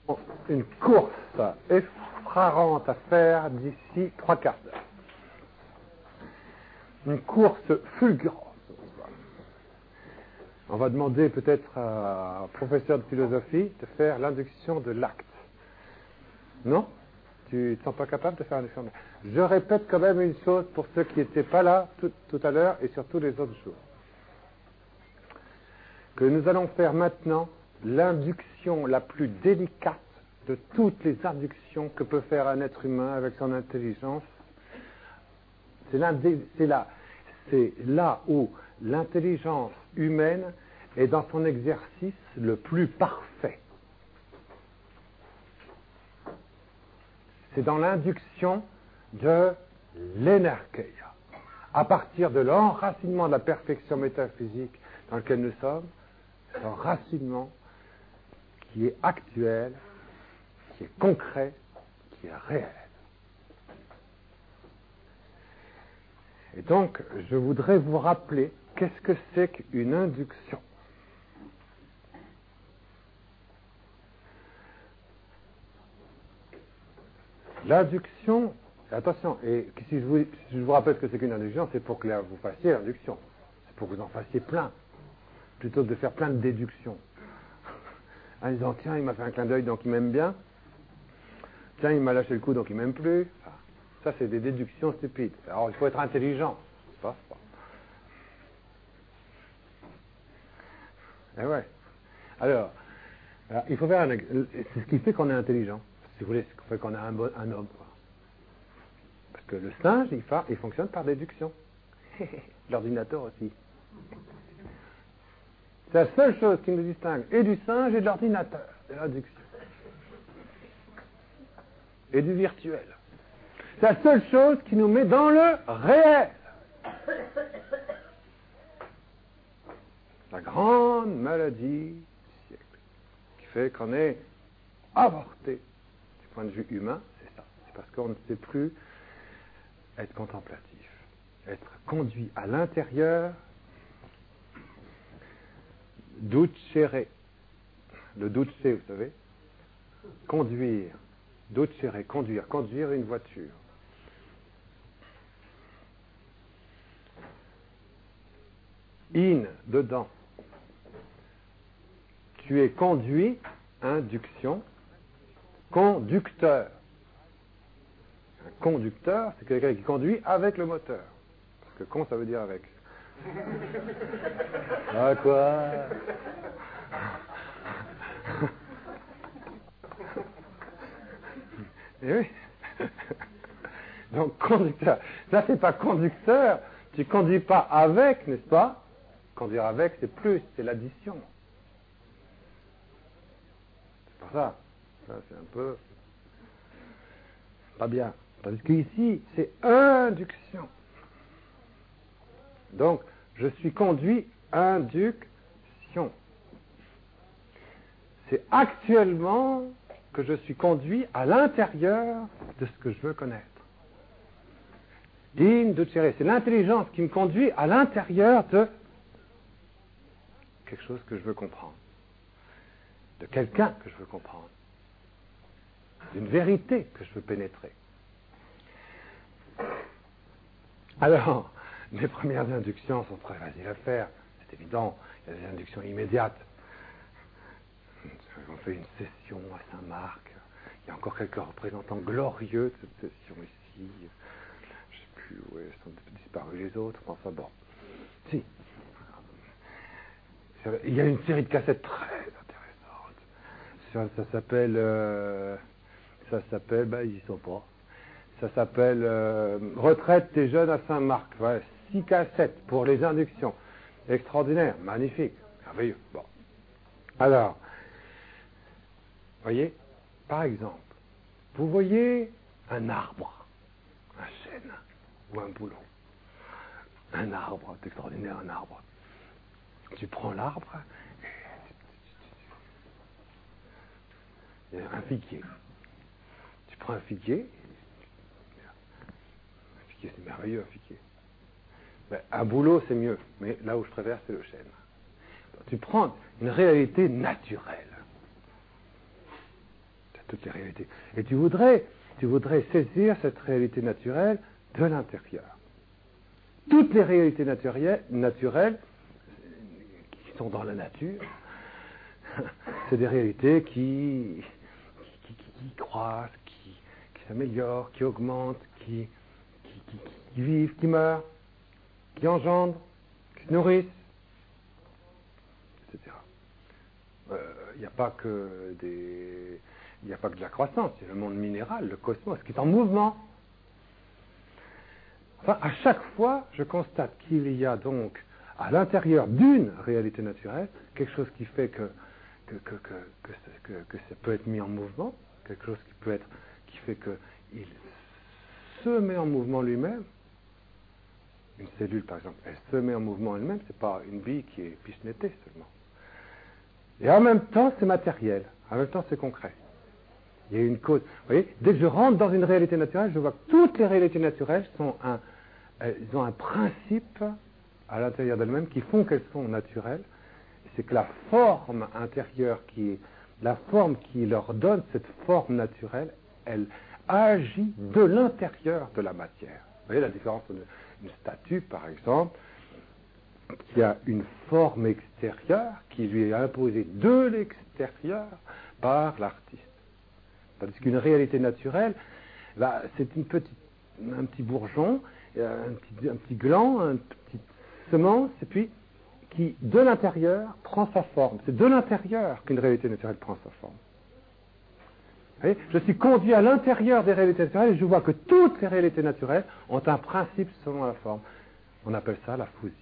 une course effarante à faire d'ici 3/4 d'heure. Une course fulgurante. On va demander peut-être à un professeur de philosophie de faire l'induction de l'acte. Non? Tu ne te sens pas capable de faire l'induction de l'acte? Je répète quand même une chose pour ceux qui n'étaient pas là tout à l'heure et surtout les autres jours. Que nous allons faire maintenant l'induction la plus délicate de toutes les inductions que peut faire un être humain avec son intelligence. C'est là où l'intelligence humaine est dans son exercice le plus parfait. C'est dans l'induction de l'énergeia. À partir de l'enracinement de la perfection métaphysique dans lequel nous sommes, c'est un racinement qui est actuel, qui est concret, qui est réel. Et donc, je voudrais vous rappeler qu'est-ce que c'est qu'une induction. L'induction, attention, et si je vous rappelle ce que c'est qu'une induction, c'est pour que vous fassiez l'induction. C'est pour que vous en fassiez plein, plutôt que de faire plein de déductions. En disant, tiens, il m'a fait un clin d'œil, donc il m'aime bien. Tiens, il m'a lâché le coup, donc il m'aime plus. Enfin, ça, c'est des déductions stupides. Alors, il faut être intelligent, n'est-ce pas? Eh ouais. Alors, il faut faire c'est ce qui fait qu'on est intelligent. Si vous voulez, c'est ce qui fait qu'on est un homme. Quoi. Parce que le singe, il fonctionne par déduction. L'ordinateur aussi. C'est la seule chose qui nous distingue et du singe et de l'ordinateur, c'est l'induction. Et du virtuel. C'est la seule chose qui nous met dans le réel. La grande maladie du siècle, qui fait qu'on est avorté du point de vue humain, c'est ça. C'est parce qu'on ne sait plus être contemplatif, être conduit à l'intérieur, ducere, le duce, vous savez, conduire, ducere, conduire une voiture. In, dedans. Tu es conduit, induction, conducteur. Un conducteur, c'est quelqu'un qui conduit avec le moteur. Parce que con, ça veut dire avec. Ah quoi? Eh oui. Donc conducteur. Ça c'est pas conducteur. Tu conduis pas avec, n'est-ce pas? Conduire avec, c'est plus, c'est l'addition. C'est pas ça. Ça c'est un peu pas bien. Parce qu'ici, c'est induction. Donc, je suis conduit induction. C'est actuellement que je suis conduit à l'intérieur de ce que je veux connaître. Inducere, c'est l'intelligence qui me conduit à l'intérieur de quelque chose que je veux comprendre, de quelqu'un que je veux comprendre, d'une vérité que je veux pénétrer. Alors, les premières inductions sont très faciles à faire, c'est évident, il y a des inductions immédiates. On fait une session à Saint-Marc, il y a encore quelques représentants glorieux de cette session ici, je ne sais plus où sont disparus les autres, enfin bon. Si. Il y a une série de cassettes très intéressantes. Ça s'appelle, ils y sont pas. Ça s'appelle Retraite des jeunes à Saint-Marc. Voilà, 6 cassettes pour les inductions. Extraordinaire, magnifique, merveilleux. Bon. Alors, voyez, par exemple, vous voyez un arbre, un chêne ou un bouleau. Un arbre, c'est extraordinaire, un arbre. Tu prends l'arbre, il y a un figuier. Tu prends un figuier, c'est merveilleux, un figuier. Ben, un bouleau, c'est mieux, mais là où je préfère, c'est le chêne. Donc, tu prends une réalité naturelle. toutes les réalités. Et tu voudrais saisir cette réalité naturelle de l'intérieur. Toutes les réalités naturelles qui sont dans la nature, c'est des réalités qui croissent, qui s'améliorent, qui augmentent, qui vivent, qui meurent, qui engendrent, qui se nourrissent, etc. Il n'y a pas que de la croissance, il y a le monde minéral, le cosmos, qui est en mouvement. Enfin, à chaque fois, je constate qu'il y a donc, à l'intérieur d'une réalité naturelle, quelque chose qui fait que ça peut être mis en mouvement, quelque chose qui fait qu'il se met en mouvement lui-même. Une cellule, par exemple, elle se met en mouvement elle-même, c'est pas une bille qui est pichenettée seulement. Et en même temps, c'est matériel, en même temps, c'est concret. Il y a une cause. Vous voyez, dès que je rentre dans une réalité naturelle, je vois que toutes les réalités naturelles elles ont un principe à l'intérieur d'elles-mêmes qui font qu'elles sont naturelles. C'est que la forme intérieure la forme qui leur donne cette forme naturelle, elle agit de l'intérieur de la matière. Vous voyez la différence entre une statue, par exemple, qui a une forme extérieure qui lui est imposée de l'extérieur par l'artiste. Tandis qu'une réalité naturelle, c'est un petit bourgeon, un petit gland, une petite semence, et puis qui, de l'intérieur, prend sa forme. C'est de l'intérieur qu'une réalité naturelle prend sa forme. Vous voyez, je suis conduit à l'intérieur des réalités naturelles et je vois que toutes les réalités naturelles ont un principe selon la forme. On appelle ça la physis.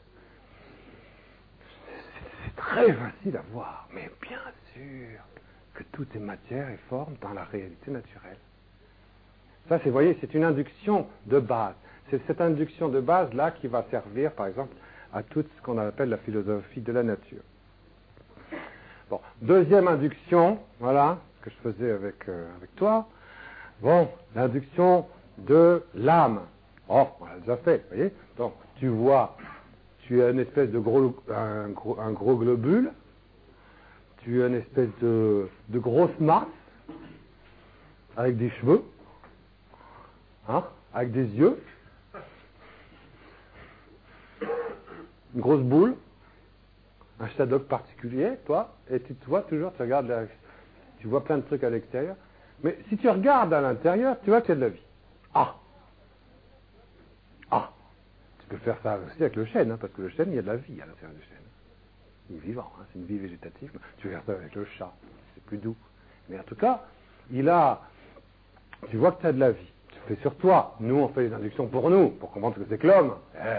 C'est très facile à voir, mais bien sûr que tout est matière et forme dans la réalité naturelle. Ça, vous voyez, c'est une induction de base. C'est cette induction de base-là qui va servir, par exemple, à tout ce qu'on appelle la philosophie de la nature. Bon, deuxième induction, voilà, que je faisais avec toi. Bon, l'induction de l'âme. Oh, on l'a déjà fait, vous voyez. Donc, tu vois, tu as une espèce de un gros globule, tu as une espèce de grosse masse, avec des cheveux, avec des yeux, une grosse boule, un shadowg particulier, toi, et tu te vois toujours, tu regardes, tu vois plein de trucs à l'extérieur, mais si tu regardes à l'intérieur, tu vois qu'il y a de la vie. Tu peux faire ça aussi avec le chêne, parce que le chêne, il y a de la vie à l'intérieur du chêne. Il est vivant, c'est une vie végétative. Tu regardes ça avec le chat, c'est plus doux. Mais en tout cas, tu vois que tu as de la vie. Tu fais sur toi. Nous, on fait les inductions pour nous, pour comprendre ce que c'est que l'homme.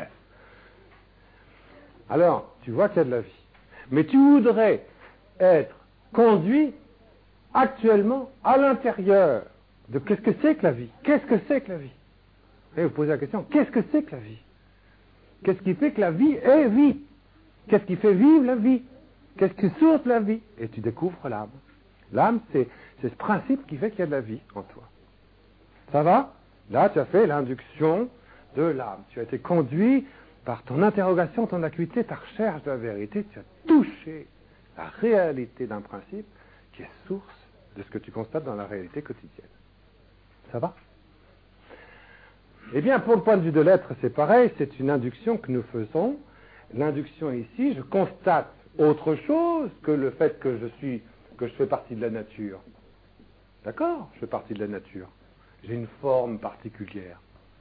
Alors, tu vois qu'il y a de la vie. Mais tu voudrais être conduit actuellement à l'intérieur de qu'est-ce que c'est que la vie. Qu'est-ce que c'est que la vie? Et vous posez la question, qu'est-ce que c'est que la vie? Qu'est-ce qui fait que la vie est vie? Qu'est-ce qui fait vivre la vie? Qu'est-ce qui source la vie? Et tu découvres l'âme. L'âme, c'est ce principe qui fait qu'il y a de la vie en toi. Ça va? Là, tu as fait l'induction de l'âme. Tu as été conduit par ton interrogation, ton acuité, ta recherche de la vérité. Tu as touché la réalité d'un principe qui est source de ce que tu constates dans la réalité quotidienne. Ça va? Eh bien, pour le point de vue de l'être, c'est pareil, c'est une induction que nous faisons. L'induction ici, je constate autre chose que le fait que je fais partie de la nature. D'accord? Je fais partie de la nature. J'ai une forme particulière.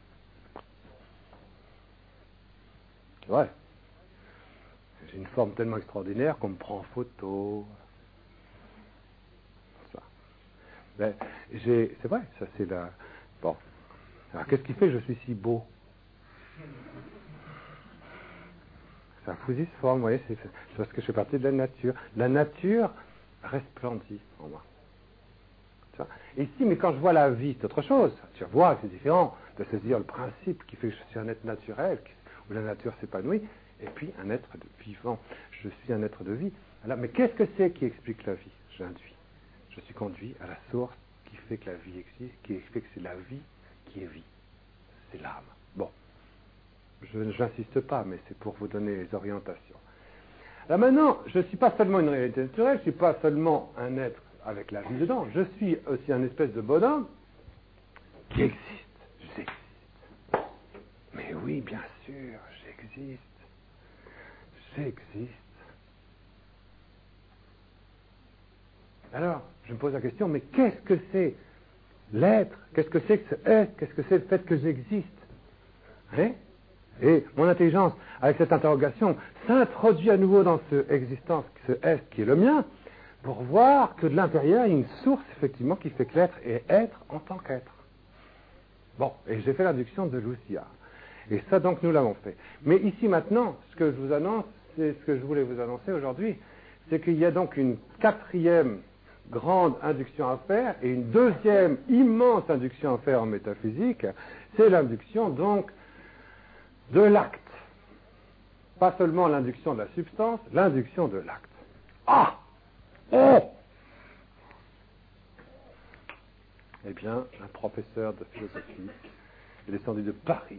C'est vrai. J'ai une forme tellement extraordinaire qu'on me prend en photo. Ça. Mais c'est vrai, ça c'est la... Bon. Alors qu'est-ce qui fait que je suis si beau? C'est un fusiforme, vous voyez, c'est parce que je fais partie de la nature. La nature resplendit en moi. Ici, mais quand je vois la vie, c'est autre chose. Tu vois que c'est différent de saisir le principe qui fait que je suis un être naturel, où la nature s'épanouit, et puis un être vivant. Je suis un être de vie. Alors, mais qu'est-ce que c'est qui explique la vie? J'induis. Je suis conduit à la source qui fait que la vie existe, qui fait que c'est la vie qui est vie. C'est l'âme. Bon. Je n'insiste pas, mais c'est pour vous donner les orientations. Alors maintenant, je ne suis pas seulement une réalité naturelle, je ne suis pas seulement un être avec la vie dedans. Je suis aussi un espèce de bonhomme qui existe. J'existe. Mais oui, bien sûr, j'existe. J'existe. Alors, je me pose la question, mais qu'est-ce que c'est l'être? Qu'est-ce que c'est que ce être? Qu'est-ce que c'est le fait que j'existe? Hein? Et mon intelligence, avec cette interrogation, s'introduit à nouveau dans ce existence, ce être qui est le mien, pour voir que de l'intérieur, il y a une source, effectivement, qui fait que l'être est être en tant qu'être. Bon, et j'ai fait l'induction de Lucia. Et ça, donc, nous l'avons fait. Mais ici, maintenant, ce que je vous annonce, c'est ce que je voulais vous annoncer aujourd'hui, c'est qu'il y a donc une quatrième grande induction à faire et une deuxième immense induction à faire en métaphysique, c'est l'induction, donc, de l'acte. Pas seulement l'induction de la substance, l'induction de l'acte. Ah! Oh! Eh bien, un professeur de philosophie est descendu de Paris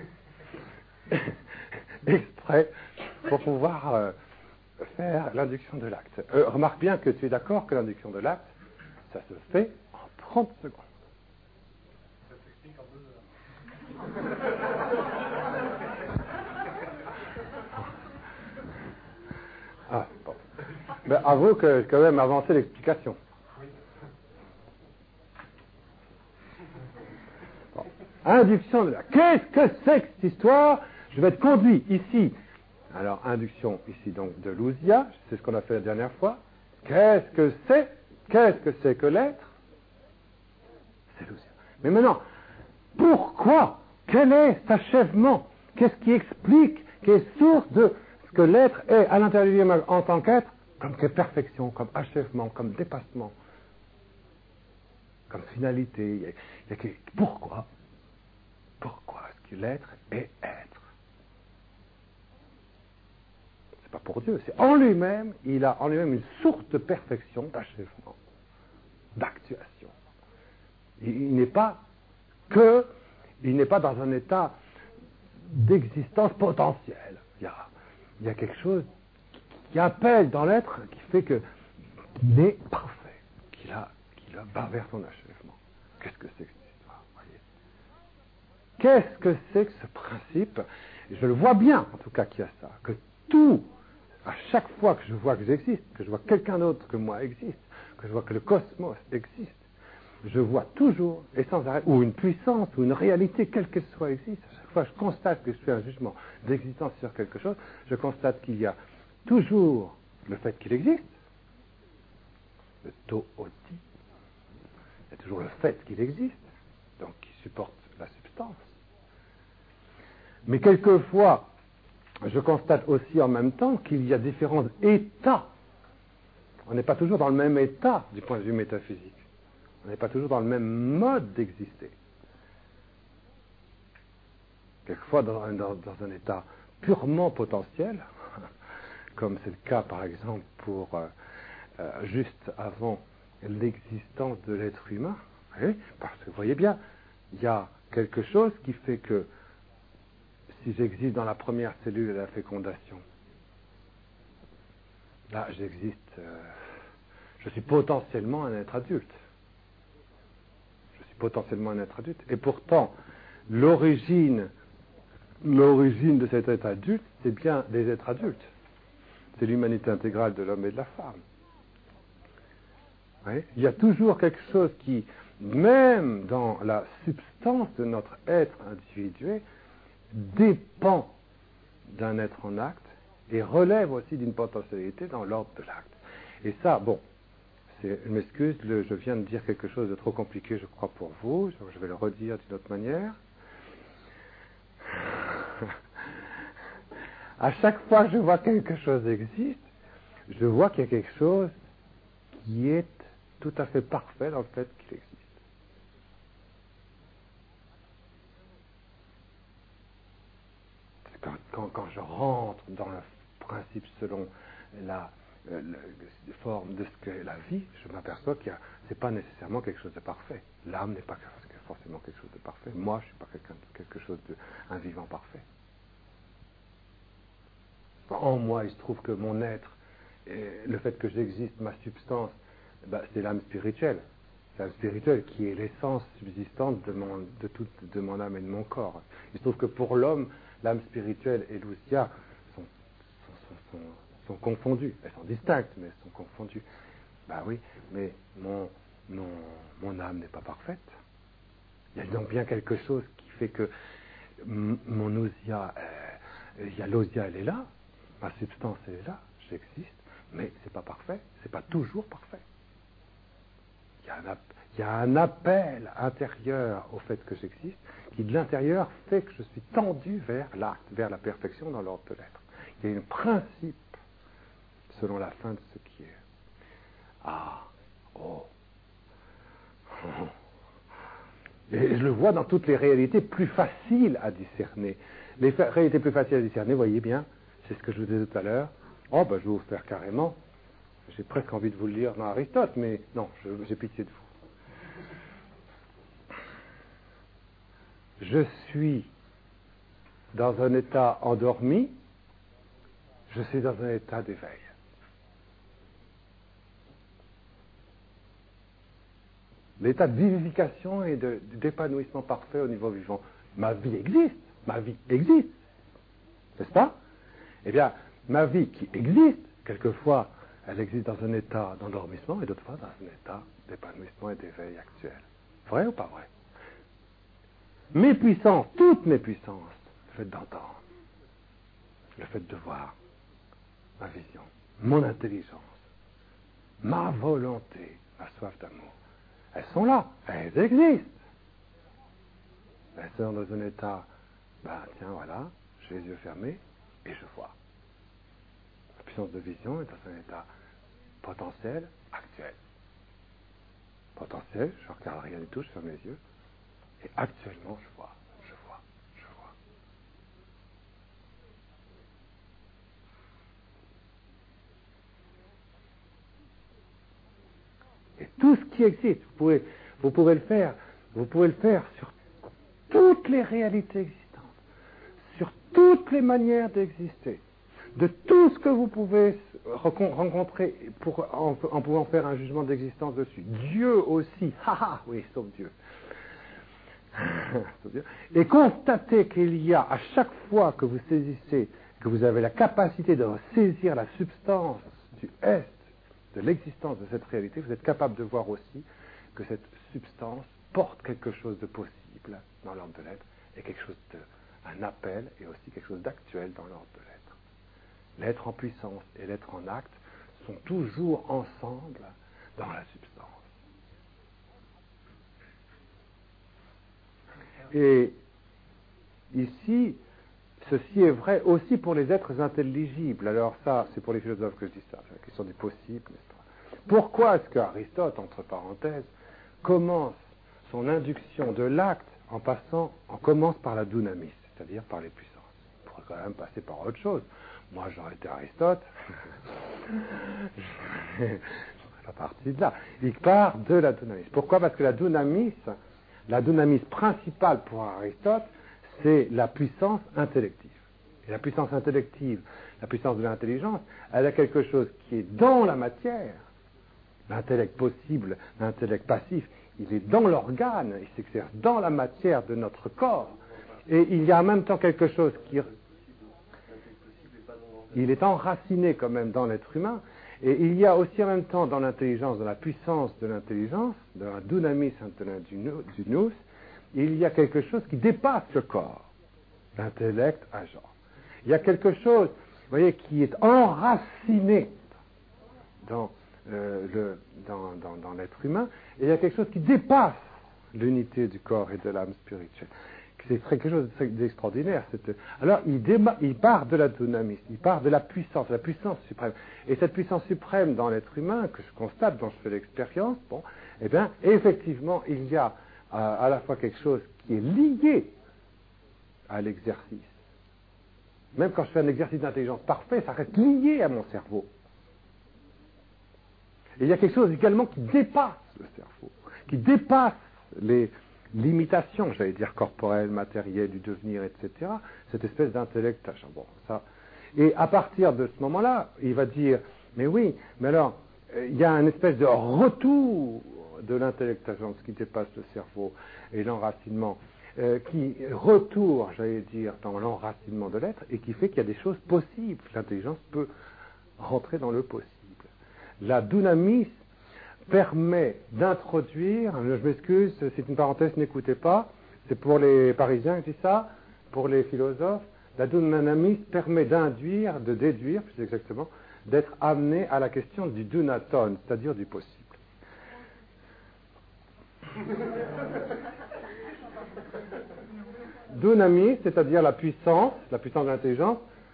exprès pour pouvoir faire l'induction de l'acte. Remarque bien que tu es d'accord que l'induction de l'acte, ça se fait en 30 secondes. Ça s'explique en 2 heures. Ah, bon. Ben, avoue que j'ai quand même avancé l'explication. Bon. Induction de l'acte. Qu'est-ce que c'est que cette histoire? Je vais être conduit ici. Alors, induction ici donc de Lucia, c'est ce qu'on a fait la dernière fois. Qu'est-ce que c'est? Qu'est-ce que c'est que l'être? C'est Lucia. Mais maintenant, pourquoi? Quel est cet achèvement? Qu'est-ce qui explique, qui est source de ce que l'être est à l'intérieur de lui-même en tant qu'être, comme perfection, comme achèvement, comme dépassement, comme finalité? Pourquoi? Pourquoi est-ce que l'être est être? C'est pas pour Dieu, c'est en lui-même, il a en lui-même une source de perfection, d'achèvement, d'actuation. Il n'est pas dans un état d'existence potentielle. Il y a quelque chose qui appelle dans l'être, qui fait qu'il est parfait, qu'il va vers son achèvement. Qu'est-ce que c'est que cette histoire, voyez? Qu'est-ce que c'est que ce principe? Et je le vois bien, en tout cas, qu'il y a ça, que tout, à chaque fois que je vois que j'existe, que je vois quelqu'un d'autre que moi existe, que je vois que le cosmos existe, je vois toujours et sans arrêt, ou une puissance, ou une réalité, quelle qu'elle soit, existe. À chaque fois je constate que je fais un jugement d'existence sur quelque chose, je constate qu'il y a toujours le fait qu'il existe, le to oti, il y a toujours le fait qu'il existe, donc qui supporte la substance. Mais quelquefois, je constate aussi en même temps qu'il y a différents états. On n'est pas toujours dans le même état du point de vue métaphysique. On n'est pas toujours dans le même mode d'exister. Quelquefois dans un état purement potentiel, comme c'est le cas par exemple pour juste avant l'existence de l'être humain, oui, parce que vous voyez bien, il y a quelque chose qui fait que si j'existe dans la première cellule de la fécondation, là j'existe, je suis potentiellement un être adulte. Potentiellement un être adulte. Et pourtant, l'origine de cet être adulte, c'est bien des êtres adultes. C'est l'humanité intégrale de l'homme et de la femme. Oui? Il y a toujours quelque chose qui, même dans la substance de notre être individué, dépend d'un être en acte et relève aussi d'une potentialité dans l'ordre de l'acte. Et ça, bon, je m'excuse, je viens de dire quelque chose de trop compliqué, je crois, pour vous. Je vais le redire d'une autre manière. À chaque fois que je vois que quelque chose existe, je vois qu'il y a quelque chose qui est tout à fait parfait dans le fait qu'il existe. Quand je rentre dans le principe selon la forme de ce qu'est la vie, je m'aperçois que c'est pas nécessairement quelque chose de parfait. L'âme n'est pas forcément quelque chose de parfait. Moi, je suis pas quelque chose un vivant parfait. En moi, il se trouve que mon être, le fait que j'existe, ma substance, C'est l'âme spirituelle. C'est l'âme spirituelle qui est l'essence subsistante de mon âme et de mon corps. Il se trouve que pour l'homme, l'âme spirituelle et l'ousia sont confondues. Elles sont distinctes, mais elles sont confondues. Oui, mais mon âme n'est pas parfaite. Il y a donc bien quelque chose qui fait que mon ousia, l'ousia, elle est là, ma substance, elle est là, j'existe, mais c'est pas parfait, c'est pas toujours parfait. Il y a un appel intérieur au fait que j'existe, qui de l'intérieur fait que je suis tendu vers l'acte, vers la perfection dans l'ordre de l'être. Il y a un principe, selon la fin de ce qui est. Et je le vois dans toutes les réalités plus faciles à discerner. Les réalités plus faciles à discerner, voyez bien, c'est ce que je vous disais tout à l'heure. Je vais vous faire carrément. J'ai presque envie de vous le lire dans Aristote, mais non, j'ai pitié de vous. Je suis dans un état endormi, je suis dans un état d'éveil. L'état de vivification et d'épanouissement parfait au niveau vivant. Ma vie existe, n'est-ce pas? Eh bien, ma vie qui existe, quelquefois, elle existe dans un état d'endormissement et d'autres fois dans un état d'épanouissement et d'éveil actuel. Vrai ou pas vrai? Mes puissances, toutes mes puissances, le fait d'entendre, le fait de voir, ma vision, mon intelligence, ma volonté, ma soif d'amour, elles sont là, elles existent. Elles sont dans un état, voilà, j'ai les yeux fermés et je vois. La puissance de vision est dans un état potentiel, actuel. Potentiel, je ne regarde rien du tout, je ferme les yeux, et actuellement je vois. Et tout ce qui existe, vous pouvez le faire sur toutes les réalités existantes, sur toutes les manières d'exister, de tout ce que vous pouvez rencontrer en pouvant faire un jugement d'existence dessus. Dieu aussi, oui, sauf Dieu. Et constatez qu'il y a, à chaque fois que vous saisissez, que vous avez la capacité de saisir la substance du est, de l'existence de cette réalité, vous êtes capable de voir aussi que cette substance porte quelque chose de possible dans l'ordre de l'être et un appel et aussi quelque chose d'actuel dans l'ordre de l'être. L'être en puissance et l'être en acte sont toujours ensemble dans la substance. Et ici, ceci est vrai aussi pour les êtres intelligibles. Alors ça, c'est pour les philosophes que je dis ça, c'est la question du possible, n'est-ce pas? Pourquoi est-ce qu'Aristote, entre parenthèses, commence son induction de l'acte en commence par la dunamis, c'est-à-dire par les puissances? Il pourrait quand même passer par autre chose. Moi, j'aurais été Aristote, je serais pas parti de là. Il part de la dunamis. Pourquoi? Parce que la dunamis principale pour Aristote, c'est la puissance intellective. Et la puissance intellective, la puissance de l'intelligence, elle a quelque chose qui est dans la matière. L'intellect possible, l'intellect passif, il est dans l'organe, il s'exerce dans la matière de notre corps. Et il y a en même temps quelque chose qui... Il est enraciné quand même dans l'être humain. Et il y a aussi en même temps dans l'intelligence, dans la puissance de l'intelligence, dans la dunamis du nous, il y a quelque chose qui dépasse le corps, l'intellect agent. Il y a quelque chose, vous voyez, qui est enraciné dans l'être humain, et il y a quelque chose qui dépasse l'unité du corps et de l'âme spirituelle. C'est quelque chose d'extraordinaire. Alors, il part de la dunamis, il part de la puissance suprême. Et cette puissance suprême dans l'être humain, que je constate, dont je fais l'expérience, eh bien, effectivement, il y a à la fois quelque chose qui est lié à l'exercice. Même quand je fais un exercice d'intelligence parfait, ça reste lié à mon cerveau. Et il y a quelque chose également qui dépasse le cerveau, qui dépasse les limitations, j'allais dire corporelles, matérielles, du devenir, etc. Cette espèce d'intellect agent. Et à partir de ce moment-là, il va dire, mais oui, mais alors, il y a une espèce de retour de l'intellectualisation, ce qui dépasse le cerveau et l'enracinement, qui retourne, j'allais dire, dans l'enracinement de l'être et qui fait qu'il y a des choses possibles. L'intelligence peut rentrer dans le possible. La dunamis permet d'introduire, je m'excuse, c'est une parenthèse, n'écoutez pas, c'est pour les Parisiens que je dis ça, pour les philosophes, la dunamis permet d'induire, de déduire, plus exactement, d'être amené à la question du dunaton, c'est-à-dire du possible. Dunamis, c'est-à-dire la puissance de l'intelligence.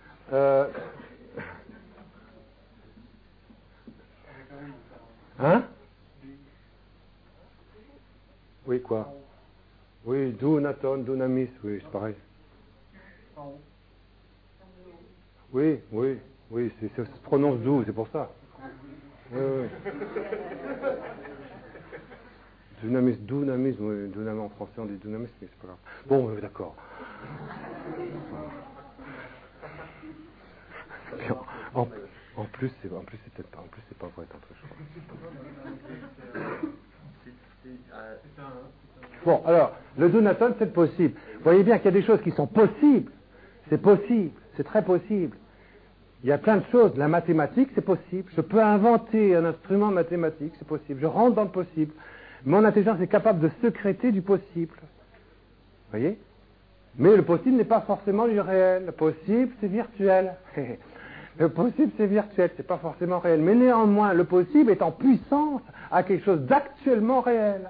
Hein? Oui, quoi? Oui, dunaton, dunamis, oui, c'est pareil. Oui, ça se prononce doux, c'est pour ça. Oui. Dunamis, oui, dunamis en français on dit dunamis, mais c'est pas grave. Bon, d'accord. En plus, c'est peut-être pas, c'est pas vrai, entre choses. Bon, alors, le dunaton, c'est possible. Vous voyez bien qu'il y a des choses qui sont possibles. C'est possible, c'est très possible. Il y a plein de choses. La mathématique, c'est possible. Je peux inventer un instrument mathématique, c'est possible. Je rentre dans le possible. Mon intelligence est capable de sécréter du possible. Vous voyez? Mais le possible n'est pas forcément du réel. Le possible, c'est virtuel. Le possible, c'est virtuel, c'est pas forcément réel. Mais néanmoins, le possible est en puissance à quelque chose d'actuellement réel.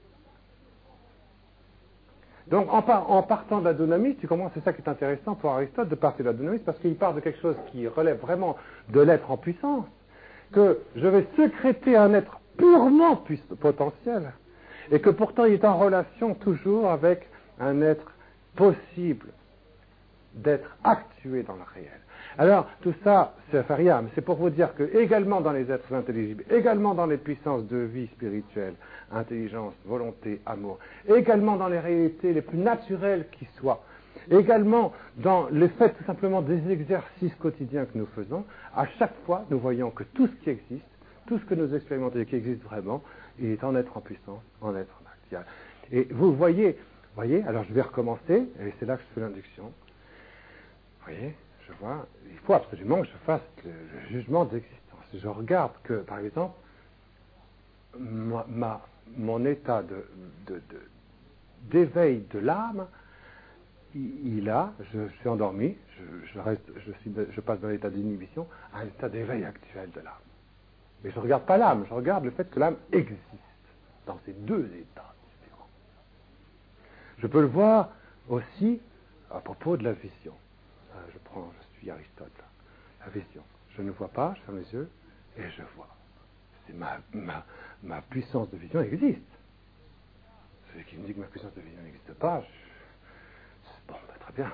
Donc, en partant de la dunamis, tu comprends, c'est ça qui est intéressant pour Aristote, de partir de la dunamis, parce qu'il part de quelque chose qui relève vraiment de l'être en puissance, que je vais sécréter un être purement potentiel, et que pourtant il est en relation toujours avec un être possible d'être actué dans le réel. Alors, tout ça, ça fait rien, mais c'est pour vous dire que, également dans les êtres intelligibles, également dans les puissances de vie spirituelle, intelligence, volonté, amour, également dans les réalités les plus naturelles qui soient, également dans les faits tout simplement des exercices quotidiens que nous faisons, à chaque fois, nous voyons que tout ce qui existe, tout ce que nous expérimentons et qui existe vraiment, il est en être en puissance, en être en acte. Et vous voyez, alors je vais recommencer, et c'est là que je fais l'induction. Vous voyez, je vois, il faut absolument que je fasse le jugement d'existence. Je regarde que, par exemple, mon état d'éveil de l'âme, je suis endormi, je passe dans l'état d'inhibition à un état d'éveil actuel de l'âme. Mais je ne regarde pas l'âme, je regarde le fait que l'âme existe dans ces deux états différents. Je peux le voir aussi à propos de la vision. Je suis Aristote, là. La vision. Je ne vois pas, je ferme les yeux et je vois. C'est ma puissance de vision existe. Celui qui me dit que ma puissance de vision n'existe pas, bon, très bien.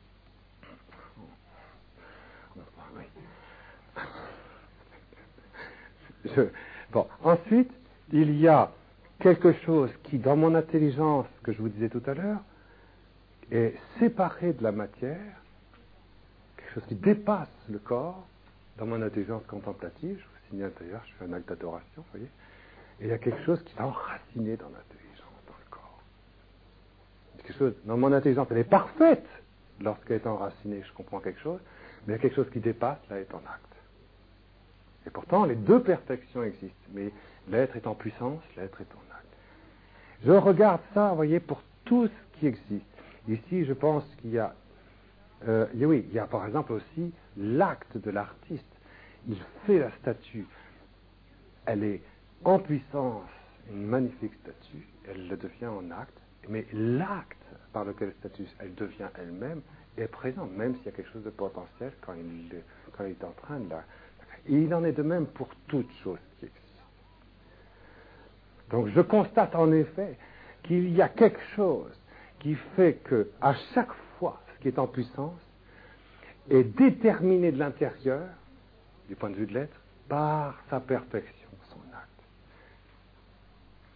Oui. Bon, ensuite, il y a quelque chose qui, dans mon intelligence, que je vous disais tout à l'heure, est séparé de la matière, quelque chose qui dépasse le corps, dans mon intelligence contemplative, je vous signale d'ailleurs, je fais un acte d'adoration, vous voyez, et il y a quelque chose qui est enraciné dans l'intelligence, dans le corps. Quelque chose, dans mon intelligence, elle est parfaite lorsqu'elle est enracinée, je comprends quelque chose, mais il y a quelque chose qui dépasse, là, est en acte. Et pourtant, les deux perfections existent, mais l'être est en puissance, l'être est en acte. Je regarde ça, vous voyez, pour tout ce qui existe. Ici, je pense qu'il y a il y a par exemple aussi l'acte de l'artiste. Il fait la statue. Elle est en puissance, une magnifique statue. Elle le devient en acte. Mais l'acte par lequel la statue, elle devient elle-même, est présent, même s'il y a quelque chose de potentiel quand il est en train de la... Et il en est de même pour toute chose qui existe. Donc je constate en effet qu'il y a quelque chose qui fait que, à chaque fois, ce qui est en puissance est déterminé de l'intérieur, du point de vue de l'être, par sa perfection, son acte.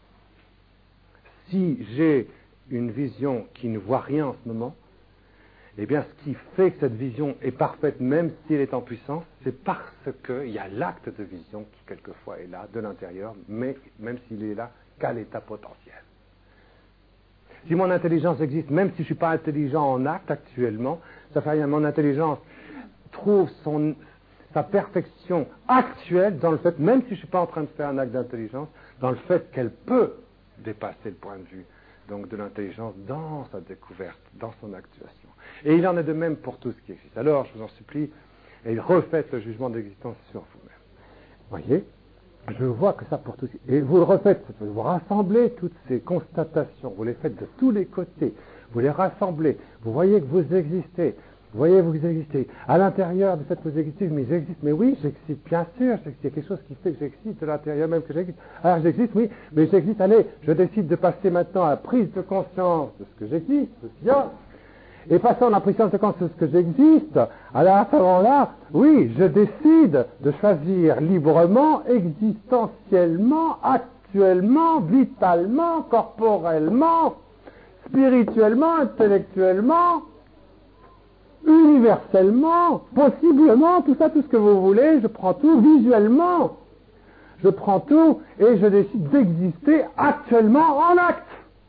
Si j'ai une vision qui ne voit rien en ce moment, Eh bien, ce qui fait que cette vision est parfaite, même si elle est en puissance, c'est parce qu'il y a l'acte de vision qui, quelquefois, est là, de l'intérieur, mais même s'il est là qu'à l'état potentiel. Si mon intelligence existe, même si je ne suis pas intelligent en acte actuellement, ça fait rien. Mon intelligence trouve sa perfection actuelle dans le fait, même si je ne suis pas en train de faire un acte d'intelligence, dans le fait qu'elle peut dépasser le point de vue donc de l'intelligence dans sa découverte, dans son actuation. Et il en est de même pour tout ce qui existe. Alors, je vous en supplie, et refaites le jugement d'existence sur vous-même. Voyez, je vois que ça pour tout ce qui... Et vous le refaites, vous rassemblez toutes ces constatations, vous les faites de tous les côtés, vous les rassemblez, vous voyez que vous existez. Vous voyez, vous existez. À l'intérieur du fait que vous existez, mais j'existe. Mais oui, j'existe, bien sûr. Il y a quelque chose qui fait que j'existe de l'intérieur même que j'existe. Alors j'existe, oui, mais j'existe. Allez, je décide de passer maintenant à la prise de conscience de ce que j'existe, de ce qu'il y a. Et passant à la prise de conscience de ce que j'existe, alors à ce moment-là, oui, je décide de choisir librement, existentiellement, actuellement, vitalement, corporellement, spirituellement, intellectuellement, universellement, possiblement, tout ça, tout ce que vous voulez, je prends tout visuellement. Je prends tout et je décide d'exister actuellement en acte.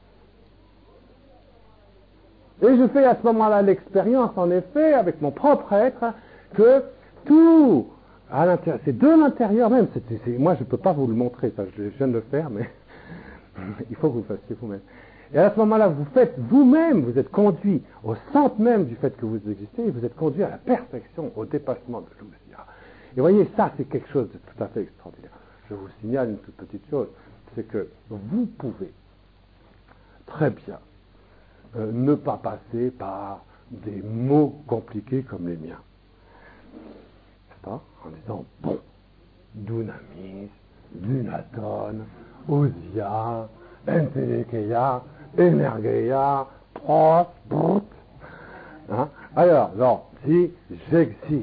Et je fais à ce moment-là l'expérience, en effet, avec mon propre être, que tout, à l'intérieur, c'est de l'intérieur même, moi je ne peux pas vous le montrer, ça, je viens de le faire, mais il faut que vous le fassiez vous-même. Et à ce moment-là, vous faites vous-même, vous êtes conduit au centre même du fait que vous existez, et vous êtes conduit à la perfection, au dépassement de l'ousia. Et voyez, ça, c'est quelque chose de tout à fait extraordinaire. Je vous signale une toute petite chose, c'est que vous pouvez très bien ne pas passer par des mots compliqués comme les miens. N'est-ce pas? En disant, bon, Dunamis, Dunaton, Ousia, Entelekeia, Energeia, Pros, Brut. Hein? Alors, non, si j'existe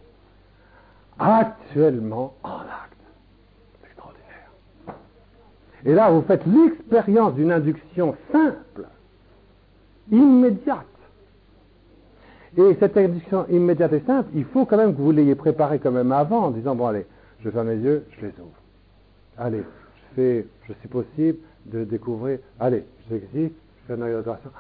actuellement en acte, c'est extraordinaire. Et là, vous faites l'expérience d'une induction simple, immédiate. Et cette induction immédiate et simple, il faut quand même que vous l'ayez préparée quand même avant, en disant, bon allez, je ferme les yeux, je les ouvre. Allez, je suis possible de découvrir, allez, j'existe, je fais une adoration.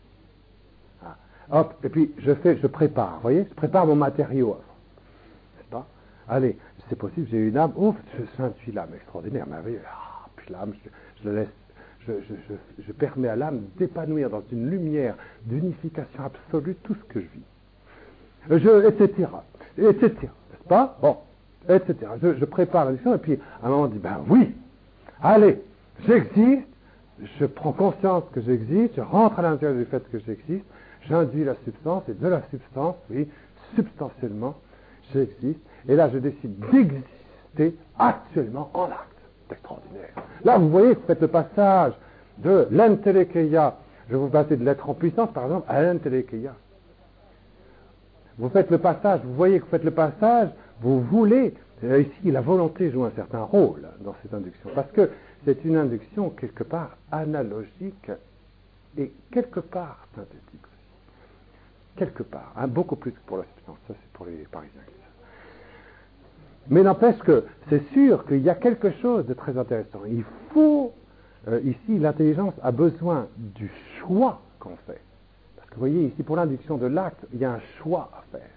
Hop, et puis je prépare, vous voyez, je prépare mon matériau avant. N'est-ce pas? Allez, c'est possible, j'ai une âme, ouf, je suis l'âme extraordinaire, merveilleux. Puis l'âme, je la laisse. Je permets à l'âme d'épanouir dans une lumière d'unification absolue tout ce que je vis. Etc. N'est-ce pas? Bon, etc. Je prépare la leçon et puis à un moment on dit, ben oui, allez, j'existe, je prends conscience que j'existe, je rentre à l'intérieur du fait que j'existe, j'induis la substance et de la substance, oui, substantiellement, j'existe. Et là, je décide d'exister actuellement en acte. C'est extraordinaire. Là, vous voyez que vous faites le passage de l'entelekeia. Je vais vous passer de l'être en puissance, par exemple, à l'entelekeia. Vous faites le passage, vous voyez que vous faites le passage, vous voulez, ici, la volonté joue un certain rôle dans cette induction, parce que c'est une induction quelque part analogique et quelque part synthétique aussi. Quelque part, hein, beaucoup plus que pour la substance, ça c'est pour les Parisiens. Mais n'empêche que c'est sûr qu'il y a quelque chose de très intéressant. Il faut, ici, l'intelligence a besoin du choix qu'on fait. Parce que vous voyez, ici, pour l'induction de l'acte, il y a un choix à faire.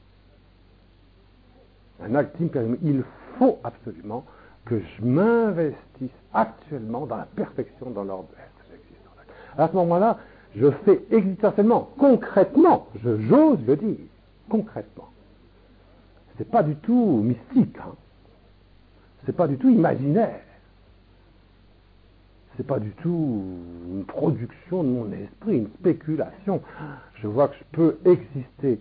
Un acte impérium. Il faut absolument que je m'investisse actuellement dans la perfection dans l'ordre de l'être. À ce moment-là, je fais existentiellement, concrètement, j'ose le dire, concrètement. C'est pas du tout mystique, hein. C'est pas du tout imaginaire, c'est pas du tout une production de mon esprit, une spéculation. Je vois que je peux exister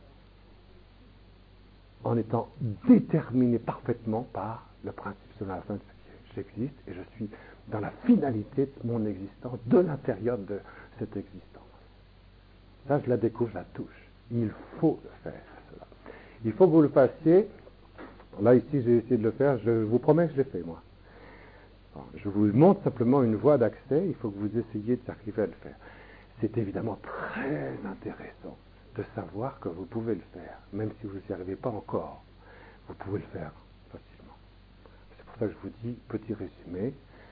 en étant déterminé parfaitement par le principe selon la fin de ce qui est. J'existe et je suis dans la finalité de mon existence, de l'intérieur de cette existence. Ça, je la découvre, je la touche. Il faut le faire. Il faut que vous le fassiez. Là, ici, j'ai essayé de le faire. Je vous promets que je l'ai fait, moi. Alors, je vous montre simplement une voie d'accès. Il faut que vous essayiez d'arriver à le faire. C'est évidemment très intéressant de savoir que vous pouvez le faire, même si vous n'y arrivez pas encore. Vous pouvez le faire facilement. C'est pour ça que je vous dis, petit résumé,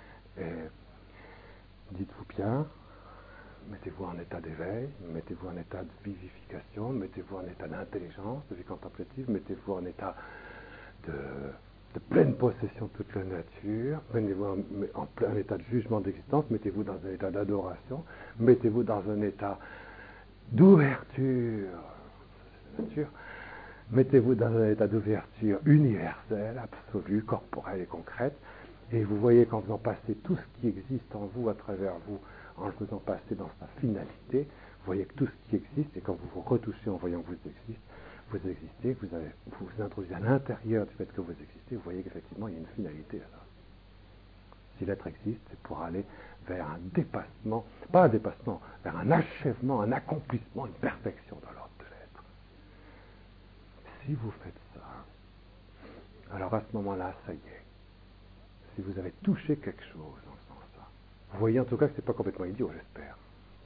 dites-vous bien, mettez-vous en état d'éveil, mettez-vous en état de vivification, mettez-vous en état d'intelligence, de vie contemplative, mettez-vous en état de pleine possession de toute la nature, mettez-vous en plein état de jugement d'existence, mettez-vous dans un état d'adoration, mettez-vous dans un état d'ouverture, mettez-vous dans un état d'ouverture universelle, absolue, corporelle et concrète, et vous voyez qu'en faisant passer tout ce qui existe en vous, à travers vous, en le faisant passer dans sa finalité, vous voyez que tout ce qui existe, et quand vous vous retouchez en voyant que vous existez, vous vous introduisez à l'intérieur du fait que vous existez, vous voyez qu'effectivement il y a une finalité à ça. Si l'être existe, c'est pour aller vers un dépassement, pas un dépassement, vers un achèvement, un accomplissement, une perfection dans l'ordre de l'être. Si vous faites ça, alors à ce moment-là, ça y est. Si vous avez touché quelque chose en faisant ça, vous voyez en tout cas que ce n'est pas complètement idiot, j'espère.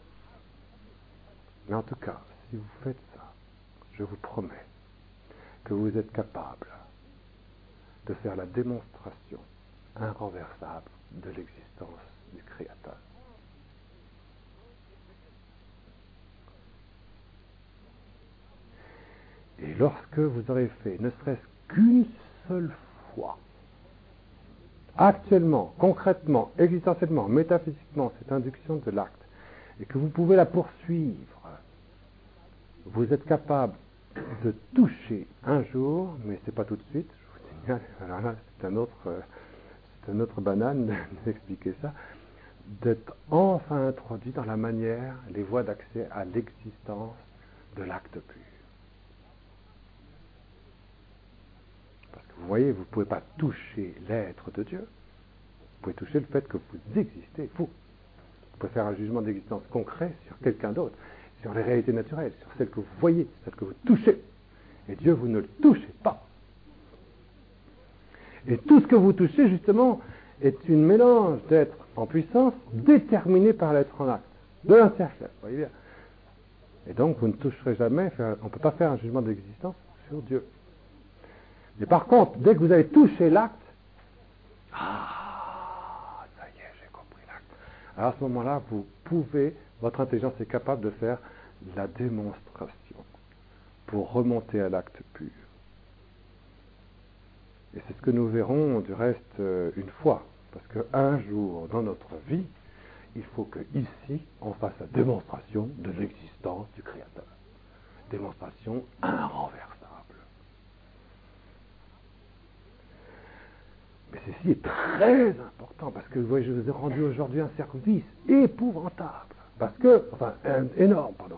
Mais en tout cas, si vous faites ça, je vous promets que vous êtes capable de faire la démonstration inrenversable de l'existence du Créateur. Et lorsque vous aurez fait ne serait-ce qu'une seule fois, actuellement, concrètement, existentiellement, métaphysiquement, cette induction de l'acte, et que vous pouvez la poursuivre, vous êtes capable de toucher un jour, mais ce n'est pas tout de suite, je vous signale, alors là c'est un autre banane d'expliquer ça, d'être enfin introduit dans la manière, les voies d'accès à l'existence de l'acte pur. Parce que vous voyez, vous ne pouvez pas toucher l'être de Dieu, vous pouvez toucher le fait que vous existez, vous. Vous pouvez faire un jugement d'existence concret sur quelqu'un d'autre, sur les réalités naturelles, sur celles que vous voyez, celles que vous touchez. Et Dieu, vous ne le touchez pas. Et tout ce que vous touchez, justement, est une mélange d'être en puissance déterminé par l'être en acte, de l'incercle, vous voyez bien. Et donc, vous ne toucherez jamais, on ne peut pas faire un jugement d'existence sur Dieu. Mais par contre, dès que vous avez touché l'acte, ça y est, j'ai compris l'acte. Alors à ce moment-là, vous pouvez, votre intelligence est capable de faire la démonstration pour remonter à l'acte pur. Et c'est ce que nous verrons du reste une fois. Parce qu'un jour dans notre vie, il faut que ici, on fasse la démonstration de l'existence du Créateur. Démonstration inrenversable. Mais ceci est très important parce que vous voyez, je vous ai rendu aujourd'hui un service épouvantable. Parce que, enfin, énorme, pardon.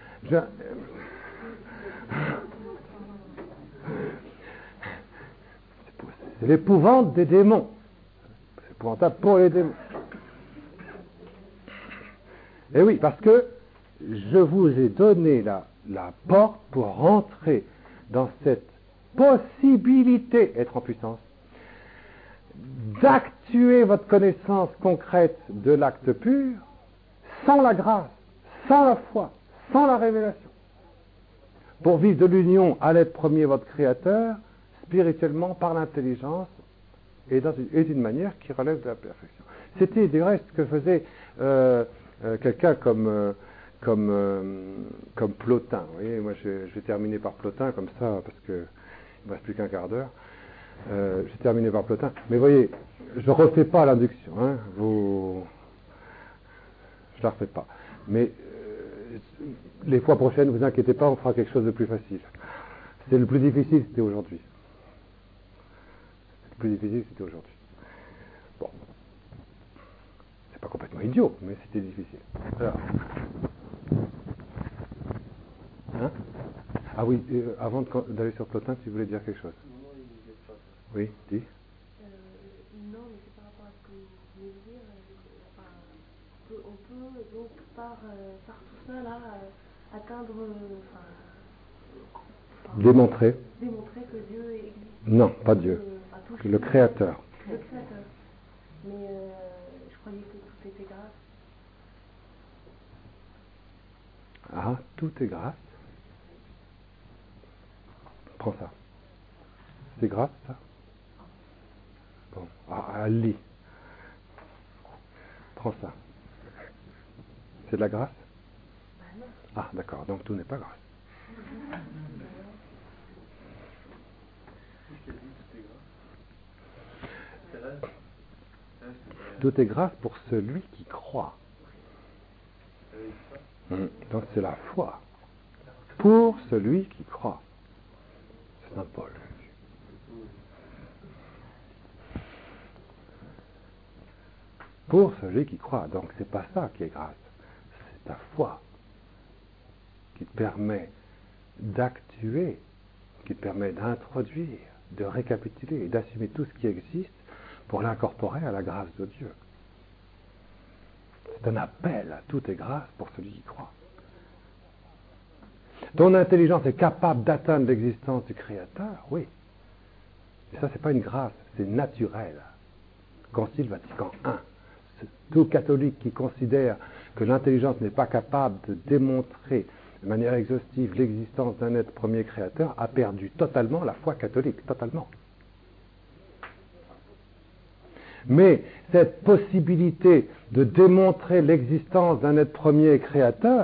C'est l'épouvante des démons. C'est épouvantable pour les démons. Et oui, parce que je vous ai donné la porte pour rentrer dans cette possibilité, être en puissance, d'actuer votre connaissance concrète de l'acte pur sans la grâce, sans la foi, sans la révélation. Pour vivre de l'union à l'être premier, votre Créateur, spirituellement, par l'intelligence, et d'une manière qui relève de la perfection. C'était du reste ce que faisait quelqu'un comme Plotin. Vous voyez, moi je vais terminer par Plotin comme ça, parce qu'il ne me reste plus qu'un quart d'heure. J'ai terminé par Plotin. Mais vous voyez, je ne refais pas l'induction. Hein, je ne la refais pas. Mais les fois prochaines, ne vous inquiétez pas, on fera quelque chose de plus facile. C'est le plus difficile, c'était aujourd'hui. Le plus difficile, c'était aujourd'hui. Bon. C'est pas complètement idiot, mais c'était difficile. Alors. Hein? Ah oui, avant d'aller sur Plotin, tu voulais dire quelque chose? Oui, dis. Non, mais c'est par rapport à ce que vous venez de dire. On peut donc par tout ça là atteindre, démontrer que Dieu existe. Non, pas Dieu. Le Créateur. Le Créateur. Mais je croyais que tout était grâce. Ah, tout est grâce. Prends ça. C'est grâce, ça? Bon, Ali. Prends ça. C'est de la grâce? Ah, d'accord, donc tout n'est pas grâce. Tout est grâce pour celui qui croit. Donc c'est la foi. Pour celui qui croit. C'est Saint Paul. Pour celui qui croit. Donc c'est pas ça qui est grâce. C'est ta foi qui te permet d'actuer, qui te permet d'introduire, de récapituler et d'assumer tout ce qui existe pour l'incorporer à la grâce de Dieu. C'est un appel à tout est grâce pour celui qui croit. Ton intelligence est capable d'atteindre l'existence du Créateur, oui. Mais ça, c'est pas une grâce, c'est naturel. Concile Vatican I. Tout catholique qui considère que l'intelligence n'est pas capable de démontrer de manière exhaustive l'existence d'un être premier créateur a perdu totalement la foi catholique, totalement. Mais cette possibilité de démontrer l'existence d'un être premier créateur,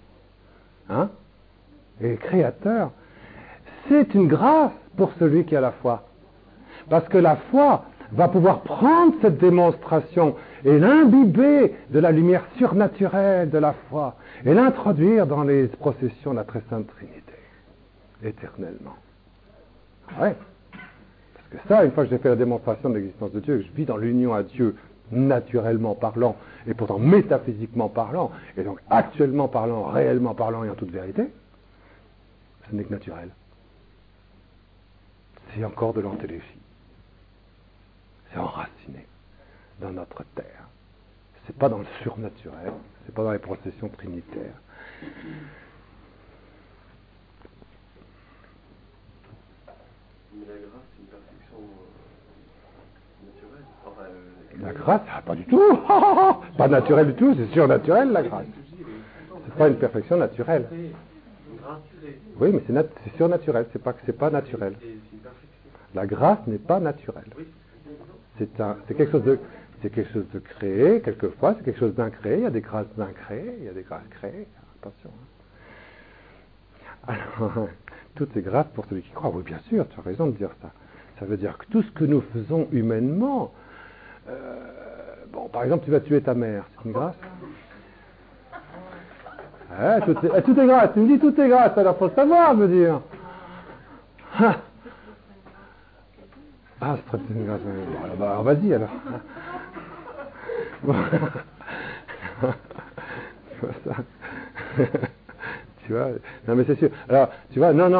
c'est une grâce pour celui qui a la foi. Parce que la foi va pouvoir prendre cette démonstration et l'imbiber de la lumière surnaturelle de la foi et l'introduire dans les processions de la très sainte Trinité, éternellement. Ouais. Parce que ça, une fois que j'ai fait la démonstration de l'existence de Dieu, que je vis dans l'union à Dieu, naturellement parlant, et pourtant métaphysiquement parlant, et donc actuellement parlant, réellement parlant et en toute vérité, ce n'est que naturel. C'est encore de l'antélégie. C'est enraciné dans notre terre. C'est pas dans le surnaturel, c'est pas dans les processions trinitaires. Mais la grâce, c'est une perfection naturelle. Enfin, la grâce, pas du tout. Pas naturel du tout, c'est surnaturel la grâce. C'est pas une perfection naturelle. Oui, mais c'est surnaturel, c'est pas naturel. La grâce n'est pas naturelle. C'est quelque chose de créé, quelquefois, c'est quelque chose d'incréé, il y a des grâces d'incréées, il y a des grâces créées, attention. Alors, tout est grâce pour celui qui croit, oui bien sûr, tu as raison de dire ça. Ça veut dire que tout ce que nous faisons humainement, par exemple tu vas tuer ta mère, c'est une grâce? Tout est grâce, tu me dis tout est grâce, alors faut savoir me dire. C'est très une grâce. Bon, alors, vas-y alors. Bon. Tu vois ça? Tu vois? Non mais c'est sûr. Alors, tu vois, non.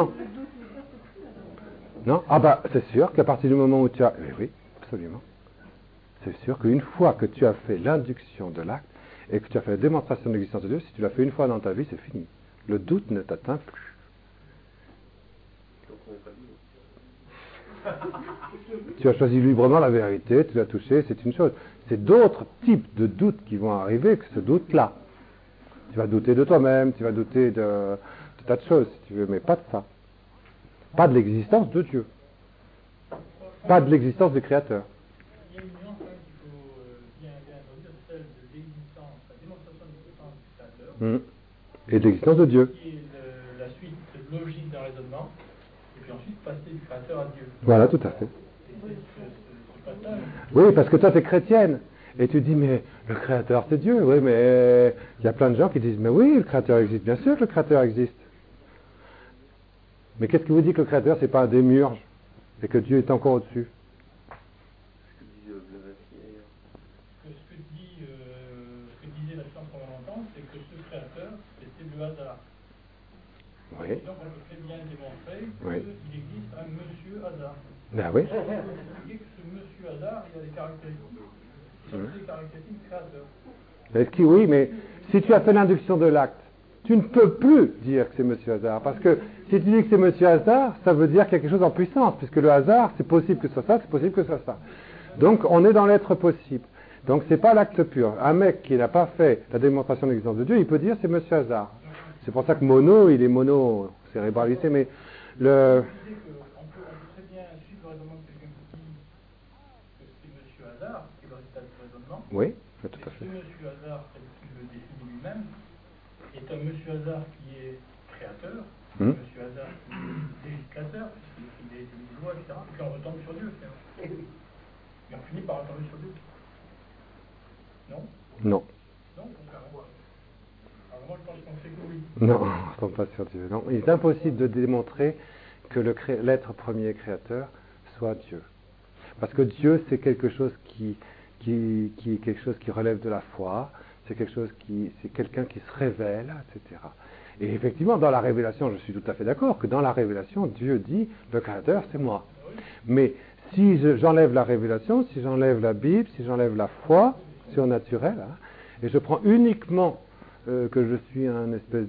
Non? C'est sûr qu'à partir du moment où tu as... Oui, absolument. C'est sûr qu'une fois que tu as fait l'induction de l'acte et que tu as fait la démonstration de l'existence de Dieu, si tu l'as fait une fois dans ta vie, c'est fini. Le doute ne t'atteint plus. Tu as choisi librement la vérité, tu l'as touché, c'est une chose. C'est d'autres types de doutes qui vont arriver que ce doute-là. Tu vas douter de toi-même, tu vas douter de tas de choses, si tu veux, mais pas de ça. Pas de l'existence de Dieu. Pas de l'existence du Créateur. Il y a une nuance qu'il faut bien introduire, celle de l'existence, la démonstration de l'existence du Créateur. Et de l'existence de Dieu. Qui est la suite logique d'un raisonnement, et puis ensuite passer du Créateur à Dieu. Voilà, tout à fait. Oui, parce que toi, tu es chrétienne. Et tu dis, mais le Créateur, c'est Dieu. Oui, mais il y a plein de gens qui disent, mais oui, le Créateur existe. Bien sûr que le Créateur existe. Mais qu'est-ce qui vous dit que le Créateur, c'est pas un démiurge et que Dieu est encore au-dessus? Ce que disait la science fondamentale, c'est que ce Créateur, c'était le hasard. Oui. Et donc on peut très bien démontrer qu'il existe un Monsieur Hasard. Ben oui. On peut expliquer que ce Monsieur Hasard, il a des caractéristiques. Il a des caractéristiques créateurs. Oui, mais si tu as fait l'induction de l'acte, tu ne peux plus dire que c'est Monsieur Hasard. Parce que si tu dis que c'est Monsieur Hasard, ça veut dire qu'il y a quelque chose en puissance. Puisque le hasard, c'est possible que ce soit ça, c'est possible que ce soit ça. Donc on est dans l'être possible. Donc c'est pas l'acte pur. Un mec qui n'a pas fait la démonstration de l'existence de Dieu, il peut dire c'est Monsieur Hasard. C'est pour ça que mono, il est mono cérébralisé, mais le... Vous disiez qu'on peut très bien suivre le raisonnement de quelqu'un qui dit que c'est Monsieur Hazard qui est le résultat du raisonnement. Oui, tout à fait. Ce Monsieur Hazard, tel qu'il le définit lui-même, est un Monsieur Hazard qui est créateur, Monsieur Hazard qui est législateur, puisqu'il a été mis de loi, etc. Et puis on retombe sur Dieu, finalement. Et on finit par retomber sur Dieu. Non? Non. Non, contrairement. Alors moi, je pense qu'on sait que oui. Non, on ne tombe pas sur Dieu. Non, il est impossible de démontrer que l'être premier créateur soit Dieu. Parce que Dieu, c'est quelque chose qui quelque chose qui relève de la foi, c'est quelqu'un qui se révèle, etc. Et effectivement, dans la révélation, je suis tout à fait d'accord que dans la révélation, Dieu dit, le créateur, c'est moi. Mais si j'enlève la révélation, si j'enlève la Bible, si j'enlève la foi surnaturelle, hein, et je prends uniquement que je suis un espèce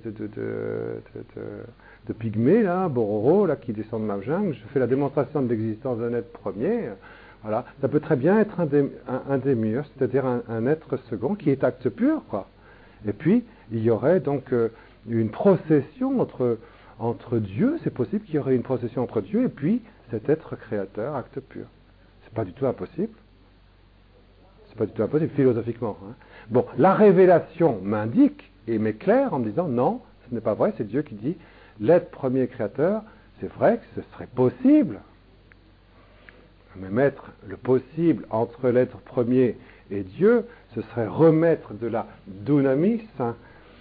de pygmée, là, bororo, là, qui descend de ma jungle, je fais la démonstration de l'existence d'un être premier, voilà, ça peut très bien être un démiurge, c'est-à-dire un être second qui est acte pur, quoi. Et puis, il y aurait donc une procession entre Dieu, c'est possible qu'il y aurait une procession entre Dieu et puis cet être créateur, acte pur. C'est pas du tout impossible. C'est pas du tout impossible, philosophiquement. Hein. Bon, la révélation m'indique et m'éclaire en me disant non, ce n'est pas vrai, c'est Dieu qui dit l'être premier créateur, c'est vrai que ce serait possible. Mais mettre le possible entre l'être premier et Dieu, ce serait remettre de la dunamis hein,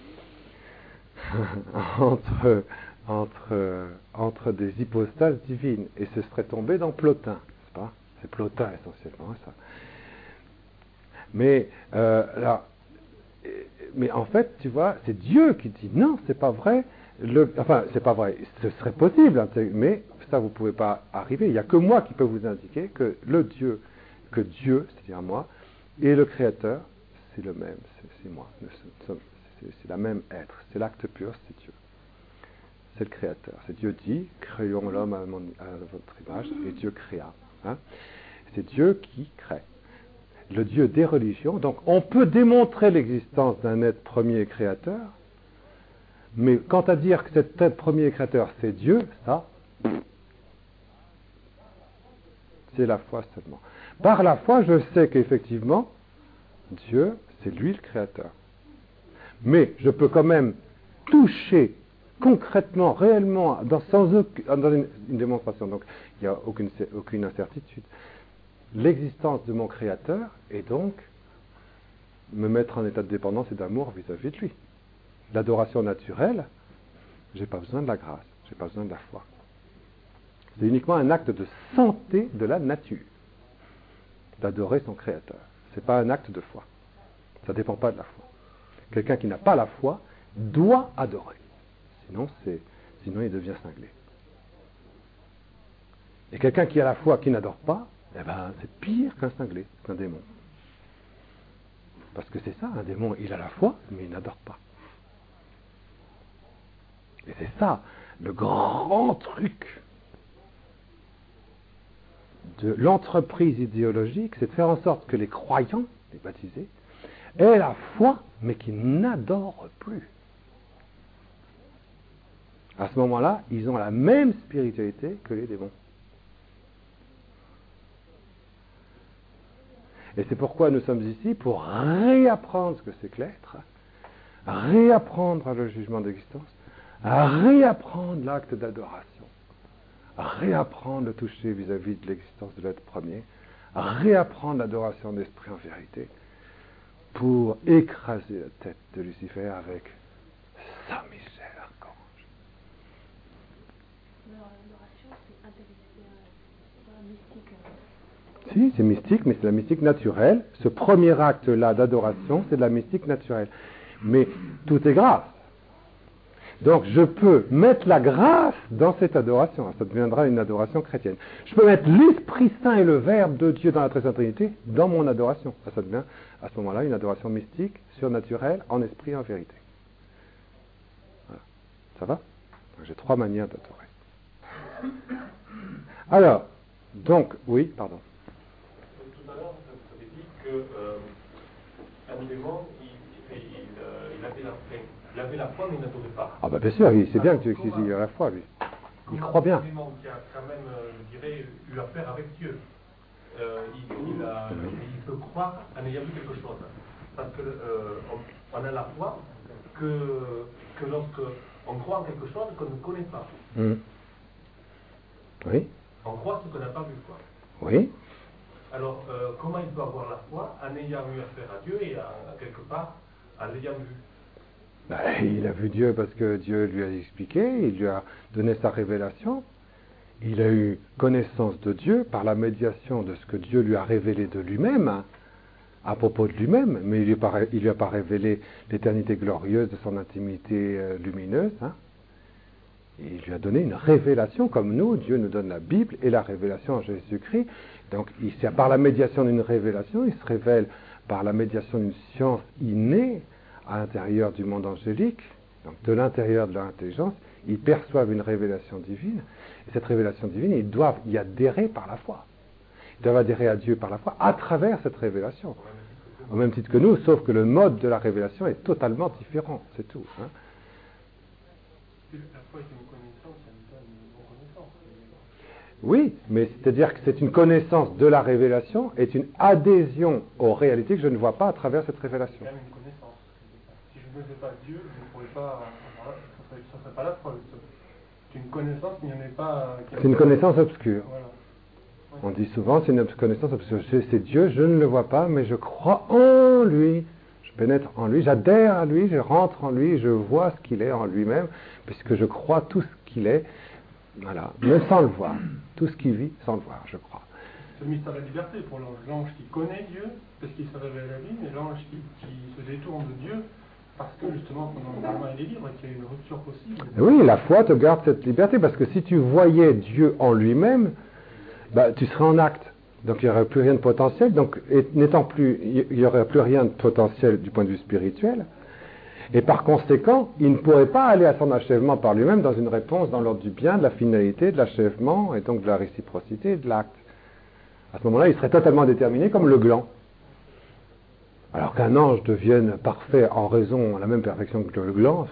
entre des hypostases divines. Et ce serait tombé dans Plotin, n'est-ce pas? C'est Plotin essentiellement, ça. Mais en fait, tu vois, c'est Dieu qui dit non, c'est pas vrai. C'est pas vrai. Ce serait possible, hein, mais ça, vous ne pouvez pas arriver. Il n'y a que moi qui peux vous indiquer que Dieu, c'est-à-dire moi, et le Créateur, c'est le même, c'est moi. C'est la même être. C'est l'acte pur, c'est Dieu. C'est le Créateur. C'est Dieu dit, créons l'homme à votre image, et Dieu créa. Hein. C'est Dieu qui crée. Le Dieu des religions. Donc, on peut démontrer l'existence d'un être premier créateur, mais quant à dire que cet être premier créateur, c'est Dieu, ça, c'est la foi seulement. Par la foi, je sais qu'effectivement, Dieu, c'est lui le créateur. Mais je peux quand même toucher concrètement, réellement, dans une démonstration, donc il n'y a aucune incertitude, l'existence de mon créateur et donc me mettre en état de dépendance et d'amour vis-à-vis de lui. L'adoration naturelle, j'ai pas besoin de la grâce, j'ai pas besoin de la foi. C'est uniquement un acte de santé de la nature, d'adorer son créateur. C'est pas un acte de foi. Ça ne dépend pas de la foi. Quelqu'un qui n'a pas la foi doit adorer. Sinon il devient cinglé. Et quelqu'un qui a la foi qui n'adore pas, eh ben, c'est pire qu'un cinglé, qu'un démon. Parce que c'est ça, un démon, il a la foi, mais il n'adore pas. Et c'est ça, le grand truc de l'entreprise idéologique, c'est de faire en sorte que les croyants, les baptisés, aient la foi, mais qu'ils n'adorent plus. À ce moment-là, ils ont la même spiritualité que les démons. Et c'est pourquoi nous sommes ici, pour réapprendre ce que c'est que l'être, réapprendre le jugement d'existence, réapprendre l'acte d'adoration, réapprendre le toucher vis-à-vis de l'existence de l'être premier, réapprendre l'adoration d'esprit en vérité, pour écraser la tête de Lucifer avec Saint-Michel Archange. L'adoration, c'est mystique. Si, c'est mystique, mais c'est la mystique naturelle. Ce premier acte-là d'adoration, c'est de la mystique naturelle. Mais tout est grâce. Donc je peux mettre la grâce dans cette adoration. Ça deviendra une adoration chrétienne. Je peux mettre l'Esprit Saint et le Verbe de Dieu dans la Très Sainte Trinité dans mon adoration. Ça devient à ce moment-là une adoration mystique, surnaturelle, en esprit et en vérité. Voilà. Ça va? Donc, j'ai 3 manières d'adorer. Alors, donc, oui, pardon. Tout à l'heure, vous avez dit qu'un démon, il avait la foi, mais il n'adorait pas. Ah bah bien sûr, c'est bien que tu utilises la foi, lui. il croit bien. Qui a quand même, je dirais, eu affaire avec Dieu. Il peut croire en ayant vu quelque chose. Parce que on a la foi que lorsqu'on croit en quelque chose qu'on ne connaît pas. Oui. On croit ce qu'on n'a pas vu, quoi. Oui. Alors, comment il peut avoir la foi en ayant eu affaire à Dieu et quelque part en l'ayant vu? Il a vu Dieu parce que Dieu lui a expliqué, il lui a donné sa révélation. Il a eu connaissance de Dieu par la médiation de ce que Dieu lui a révélé de lui-même, hein, à propos de lui-même, mais il lui a pas révélé l'éternité glorieuse de son intimité lumineuse. Hein. Il lui a donné une révélation, comme nous, Dieu nous donne la Bible et la révélation en Jésus-Christ. Donc, par la médiation d'une révélation, il se révèle par la médiation d'une science innée à l'intérieur du monde angélique, donc de l'intérieur de leur intelligence, ils perçoivent une révélation divine, et cette révélation divine, ils doivent y adhérer par la foi. Ils doivent adhérer à Dieu par la foi, à travers cette révélation. Au même titre que nous, sauf que le mode de la révélation est totalement différent, c'est tout. Hein. La foi est une connaissance, elle donne une reconnaissance. Oui, mais c'est-à-dire que c'est une connaissance de la révélation, est une adhésion aux réalités que je ne vois pas à travers cette révélation. C'est quand même une connaissance. Si je ne connaissais pas Dieu, je ne pourrais pas. Ça ne serait pas la foi. C'est une connaissance, mais il n'y en a pas. C'est une connaissance obscure. Voilà. On dit souvent c'est une connaissance obscure. C'est Dieu, je ne le vois pas, mais je crois en lui. Je pénètre en lui, j'adhère à lui, je rentre en lui, je vois ce qu'il est en lui-même, puisque je crois tout ce qu'il est. Voilà, même sans le voir. Tout ce qu'il vit sans le voir, je crois. C'est le mystère de la liberté pour l'ange. L'ange qui connaît Dieu, parce qu'il se révèle à lui, mais l'ange qui se détourne de Dieu, parce que justement, pendant il est libre, qu'il y a une rupture possible. Oui, la foi te garde cette liberté, parce que si tu voyais Dieu en lui-même, tu serais en acte. Donc il n'y aurait plus rien de potentiel. Donc, n'étant plus, il n'y aurait plus rien de potentiel du point de vue spirituel. Et par conséquent, il ne pourrait pas aller à son achèvement par lui-même dans une réponse dans l'ordre du bien, de la finalité, de l'achèvement, et donc de la réciprocité et de l'acte. À ce moment-là, il serait totalement déterminé comme le gland. Alors qu'un ange devienne parfait en raison, la même perfection que le gland,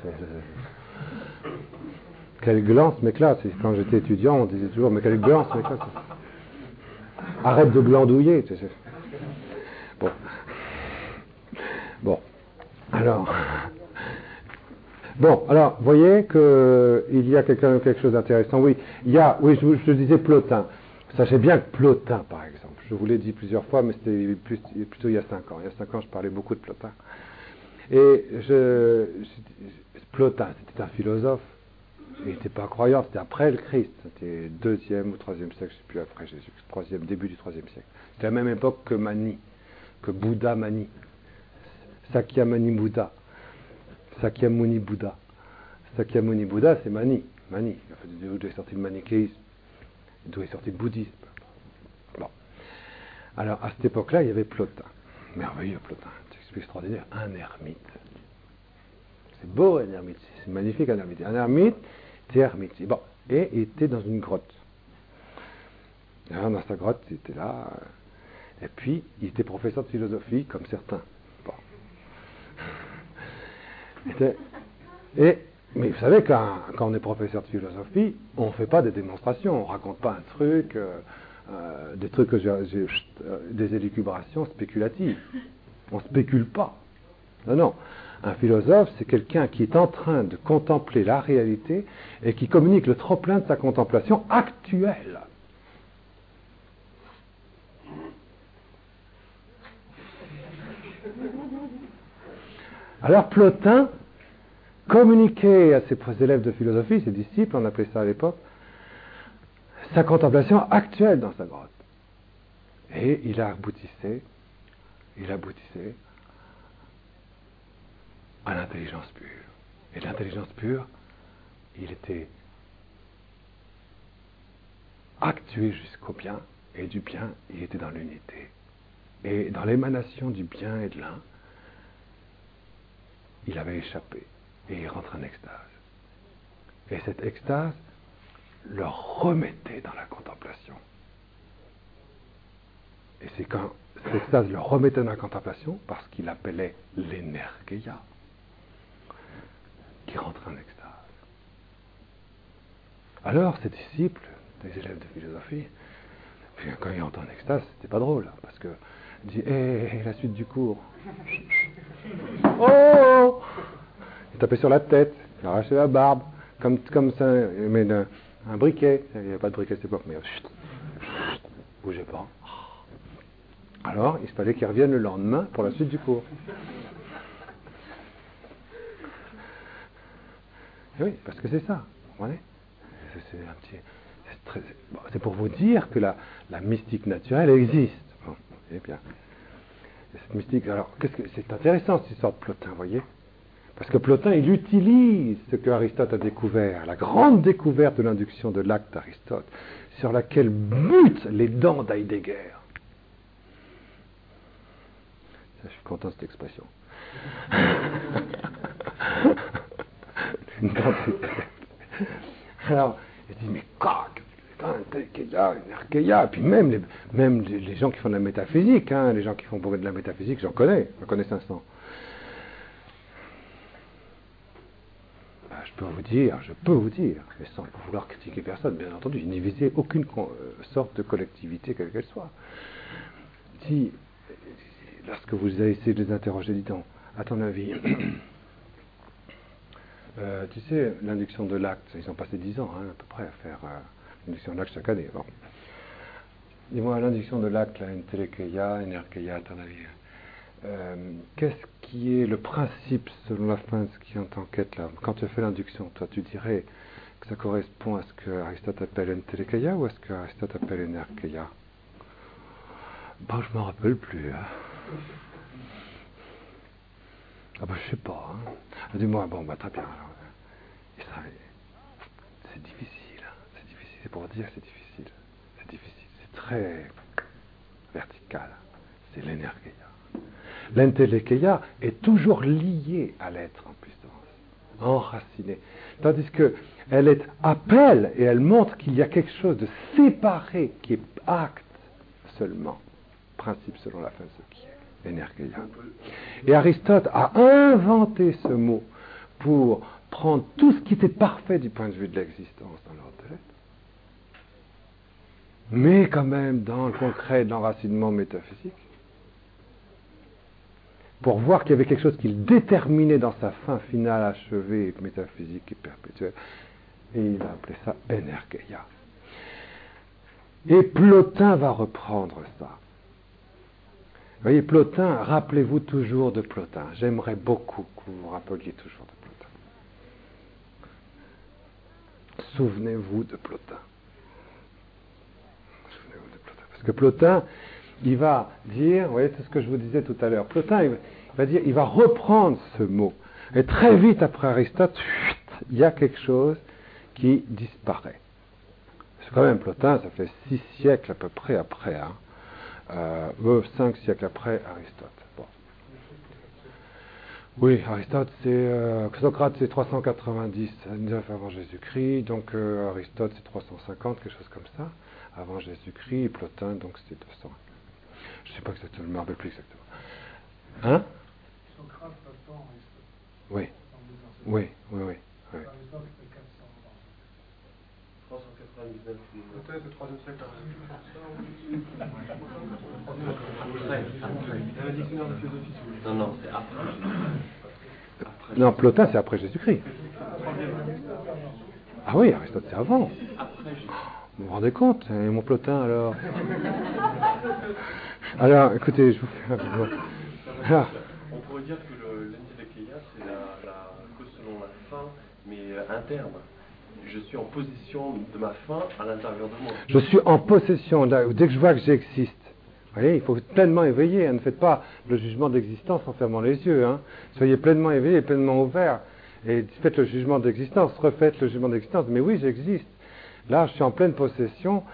quel gland ce mec-là. Quand j'étais étudiant, on disait toujours, mais quel gland ce mec-là. Arrête de glandouiller. Bon. Alors, vous voyez qu'il y a quelque chose d'intéressant. Oui, je disais Plotin. Sachez bien que Plotin, par exemple, je vous l'ai dit plusieurs fois, mais c'était plutôt il y a 5 ans. Il y a 5 ans, je parlais beaucoup de Plotin. Et Plotin, c'était un philosophe. Il n'était pas croyant, c'était après le Christ. C'était 2e ou 3e siècle, je ne sais plus, après Jésus, début du 3e siècle. C'était à la même époque que Mani, que Bouddha Mani. Sakyamuni Bouddha. Sakyamuni Bouddha. Sakyamuni Bouddha, c'est Mani. D'où est sorti le manichéisme, d'où est sorti le bouddhisme. Bon. Alors, à cette époque-là, il y avait Plotin. Merveilleux Plotin, c'est extraordinaire. Un ermite. C'est beau un ermite, c'est magnifique un ermite. Un ermite, c'est ermite. Bon. Et il était dans une grotte. Alors, dans sa grotte, il était là. Et puis, il était professeur de philosophie, comme certains. Mais vous savez, quand on est professeur de philosophie, on ne fait pas des démonstrations, on ne raconte pas un truc, des trucs des élucubrations spéculatives. On ne spécule pas. Non. Un philosophe, c'est quelqu'un qui est en train de contempler la réalité et qui communique le trop-plein de sa contemplation actuelle. Alors Plotin communiquait à ses élèves de philosophie, ses disciples, on appelait ça à l'époque, sa contemplation actuelle dans sa grotte. Et il aboutissait à l'intelligence pure. Et l'intelligence pure, il était actué jusqu'au bien, et du bien, il était dans l'unité. Et dans l'émanation du bien et de l'un, il avait échappé et il rentre en extase. Et cette extase le remettait dans la contemplation. Et c'est quand cette extase le remettait dans la contemplation, parce qu'il appelait l'énergeia, qui rentre en extase. Alors, ces disciples, des élèves de philosophie, puis quand ils entrent en extase, c'était pas drôle, parce que il dit, la suite du cours. Oh! Il tapait sur la tête, il arrachait la barbe, comme ça, mais un briquet. Il n'y avait pas de briquet à cette époque, mais chut, bougez pas. Alors, il fallait qu'il revienne le lendemain pour la suite du cours. Et oui, parce que c'est ça, vous comprenez? C'est pour vous dire que la mystique naturelle existe. Bon, eh bien. Et cette mystique, alors, c'est intéressant cette histoire de Plotin, vous voyez? Parce que Plotin, il utilise ce que Aristote a découvert, la grande découverte de l'induction de l'acte d'Aristote, sur laquelle butent les dents d'Heidegger. Ça, je suis content de cette expression. Alors, il dit, mais quoi? Et puis même les gens qui font de la métaphysique, les gens qui font beaucoup de la métaphysique, j'en connais 500. Je peux vous dire, mais sans vouloir critiquer personne, bien entendu, je n'ai visé aucune sorte de collectivité, quelle qu'elle soit. Lorsque vous avez essayé de les interroger, dis donc, à ton avis, tu sais, l'induction de l'acte, ils ont passé 10 ans, à peu près, à faire l'induction de l'acte chaque année. Bon. Dis-moi, l'induction de l'acte, la entelekeia, enerkeia, à ton avis, qu'est-ce qui est le principe, selon la fin de ce qui est en quête là? Quand tu fais l'induction, toi, tu dirais que ça correspond à ce que Aristote appelle entelekeia ou à ce que Aristote appelle enerkeia? Bon, je m'en rappelle plus. Ah ben, je sais pas. Dis-moi, bon, très bien. Alors, c'est difficile. C'est difficile. C'est pour dire c'est difficile. C'est difficile. C'est très vertical. C'est l'energeia. L'entelekeia est toujours liée à l'être en puissance, enracinée. Tandis que elle appelle et elle montre qu'il y a quelque chose de séparé qui est acte seulement. Principe selon la fin de ce qui est. Energeia. Et Aristote a inventé ce mot pour prendre tout ce qui était parfait du point de vue de l'existence dans l'ordre de l'être, mais quand même dans le concret de l'enracinement métaphysique, pour voir qu'il y avait quelque chose qu'il déterminait dans sa fin finale achevée, métaphysique et perpétuelle, et il a appelé ça energeia. Et Plotin va reprendre ça. Vous voyez, Plotin, rappelez-vous toujours de Plotin. J'aimerais beaucoup que vous vous rappeliez toujours de Plotin. Souvenez-vous de Plotin. Souvenez-vous de Plotin. Parce que Plotin, il va dire, vous voyez, c'est ce que je vous disais tout à l'heure. Plotin, il va reprendre ce mot. Et très vite après Aristote, il y a quelque chose qui disparaît. C'est quand même Plotin, ça fait 6 siècles à peu près après, 5 siècles après Aristote. Bon. Oui, Aristote, Socrate, c'est 399 avant Jésus-Christ, donc Aristote, c'est 350, quelque chose comme ça, avant Jésus-Christ, et Plotin, donc c'était 200. Je ne sais pas exactement, je ne me rappelle plus exactement. Hein? Socrate attend Aristote. Oui. Oui. Aristote, c'est 399. peut-être le 3e siècle. Il y a un dictionnaire de philosophie, si vous voulez. Non, c'est après. Non, Plotin, c'est après Jésus-Christ. Ah oui, Aristote, c'est avant. Après Jésus. Vous vous rendez compte? Et mon Plotin, alors? Alors, écoutez, je vous fais un peu... Alors, on pourrait dire que l'entelekeia, c'est la cause selon la fin, mais interne. Je suis en position de ma fin à l'intérieur de moi. je suis en possession, là, dès que je vois que j'existe. Vous voyez, il faut être pleinement éveillé. Ne faites pas le jugement d'existence en fermant les yeux. Soyez pleinement éveillé, pleinement ouvert. Et faites le jugement d'existence, refaites le jugement d'existence. Mais oui, j'existe. Là, je suis en pleine possession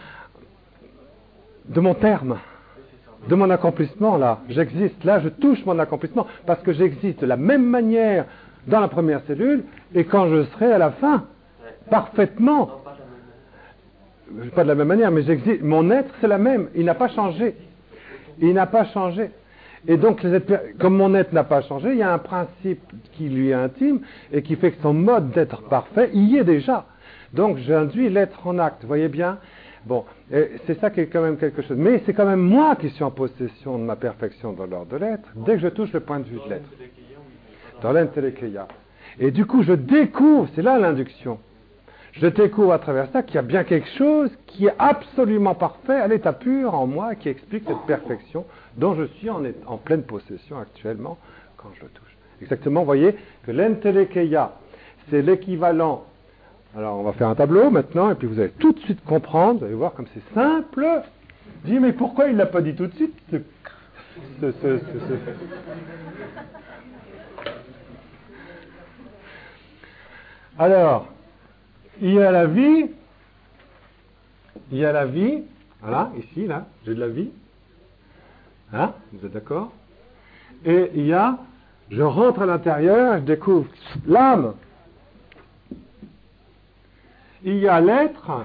de mon terme, de mon accomplissement, là. J'existe. Là, je touche mon accomplissement parce que j'existe de la même manière dans la première cellule et quand je serai à la fin. Parfaitement. Non, pas de la même manière. Pas de la même manière, mais j'existe. Mon être, c'est la même. Il n'a pas changé. Il n'a pas changé. Et donc, comme mon être n'a pas changé, il y a un principe qui lui est intime et qui fait que son mode d'être parfait y est déjà. Donc j'induis l'être en acte, vous voyez bien? Bon, c'est ça qui est quand même quelque chose. Mais c'est quand même moi qui suis en possession de ma perfection dans l'ordre de l'être, dès que je touche le point de vue de l'être. Dans l'entelekeia. Et du coup, je découvre, c'est là l'induction, je découvre à travers ça qu'il y a bien quelque chose qui est absolument parfait à l'état pur en moi, qui explique cette perfection dont je suis en pleine possession actuellement quand je le touche. Exactement, vous voyez que l'entelekeia, c'est l'équivalent. Alors, on va faire un tableau maintenant, et puis vous allez tout de suite comprendre, vous allez voir comme c'est simple. Dis, mais pourquoi il ne l'a pas dit tout de suite Alors, il y a la vie, voilà, ici, là, j'ai de la vie, hein, vous êtes d'accord? Et il y a, je rentre à l'intérieur, je découvre l'âme. Il y a l'être,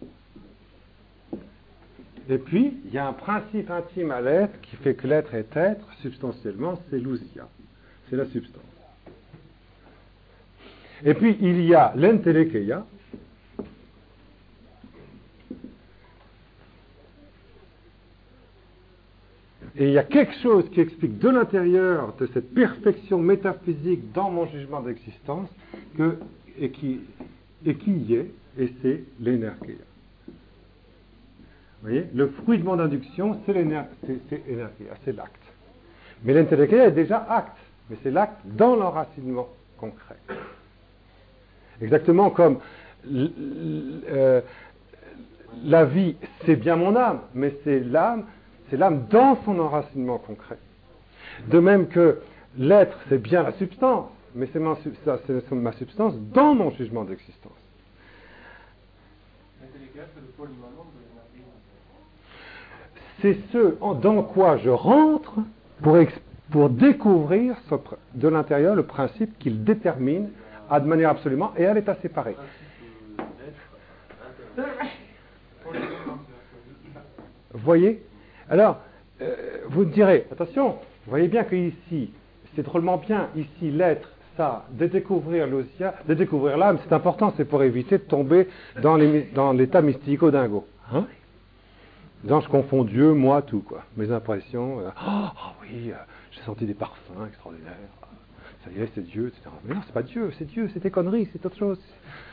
et puis il y a un principe intime à l'être qui fait que l'être est être, substantiellement, c'est l'ousia, c'est la substance. Et puis il y a l'entelekeia, et il y a quelque chose qui explique de l'intérieur de cette perfection métaphysique dans mon jugement d'existence et qui y est, et c'est l'énergia. Vous voyez, le fruit de mon induction, c'est l'énergia, c'est l'acte. Mais l'entelekeia est déjà acte, mais c'est l'acte dans l'enracinement concret. Exactement comme la vie, c'est bien mon âme, mais c'est l'âme dans son enracinement concret. De même que l'être, c'est bien la substance, mais c'est ma substance dans mon jugement d'existence. C'est ce dans quoi je rentre pour découvrir de l'intérieur le principe qu'il détermine de manière absolument, et à l'état séparé. Vous voyez? Alors, vous direz, attention, vous voyez bien que ici, c'est drôlement bien, ici, l'être, ça, de découvrir l'ousia, de découvrir l'âme, c'est important, c'est pour éviter de tomber dans l'état mystico-dingo. Hein? Dans je confonds Dieu, moi, tout, quoi. Mes impressions, oui, j'ai senti des parfums extraordinaires. Ça y est, c'est Dieu, etc. Mais non, c'est pas Dieu, c'est tes conneries, c'est autre chose.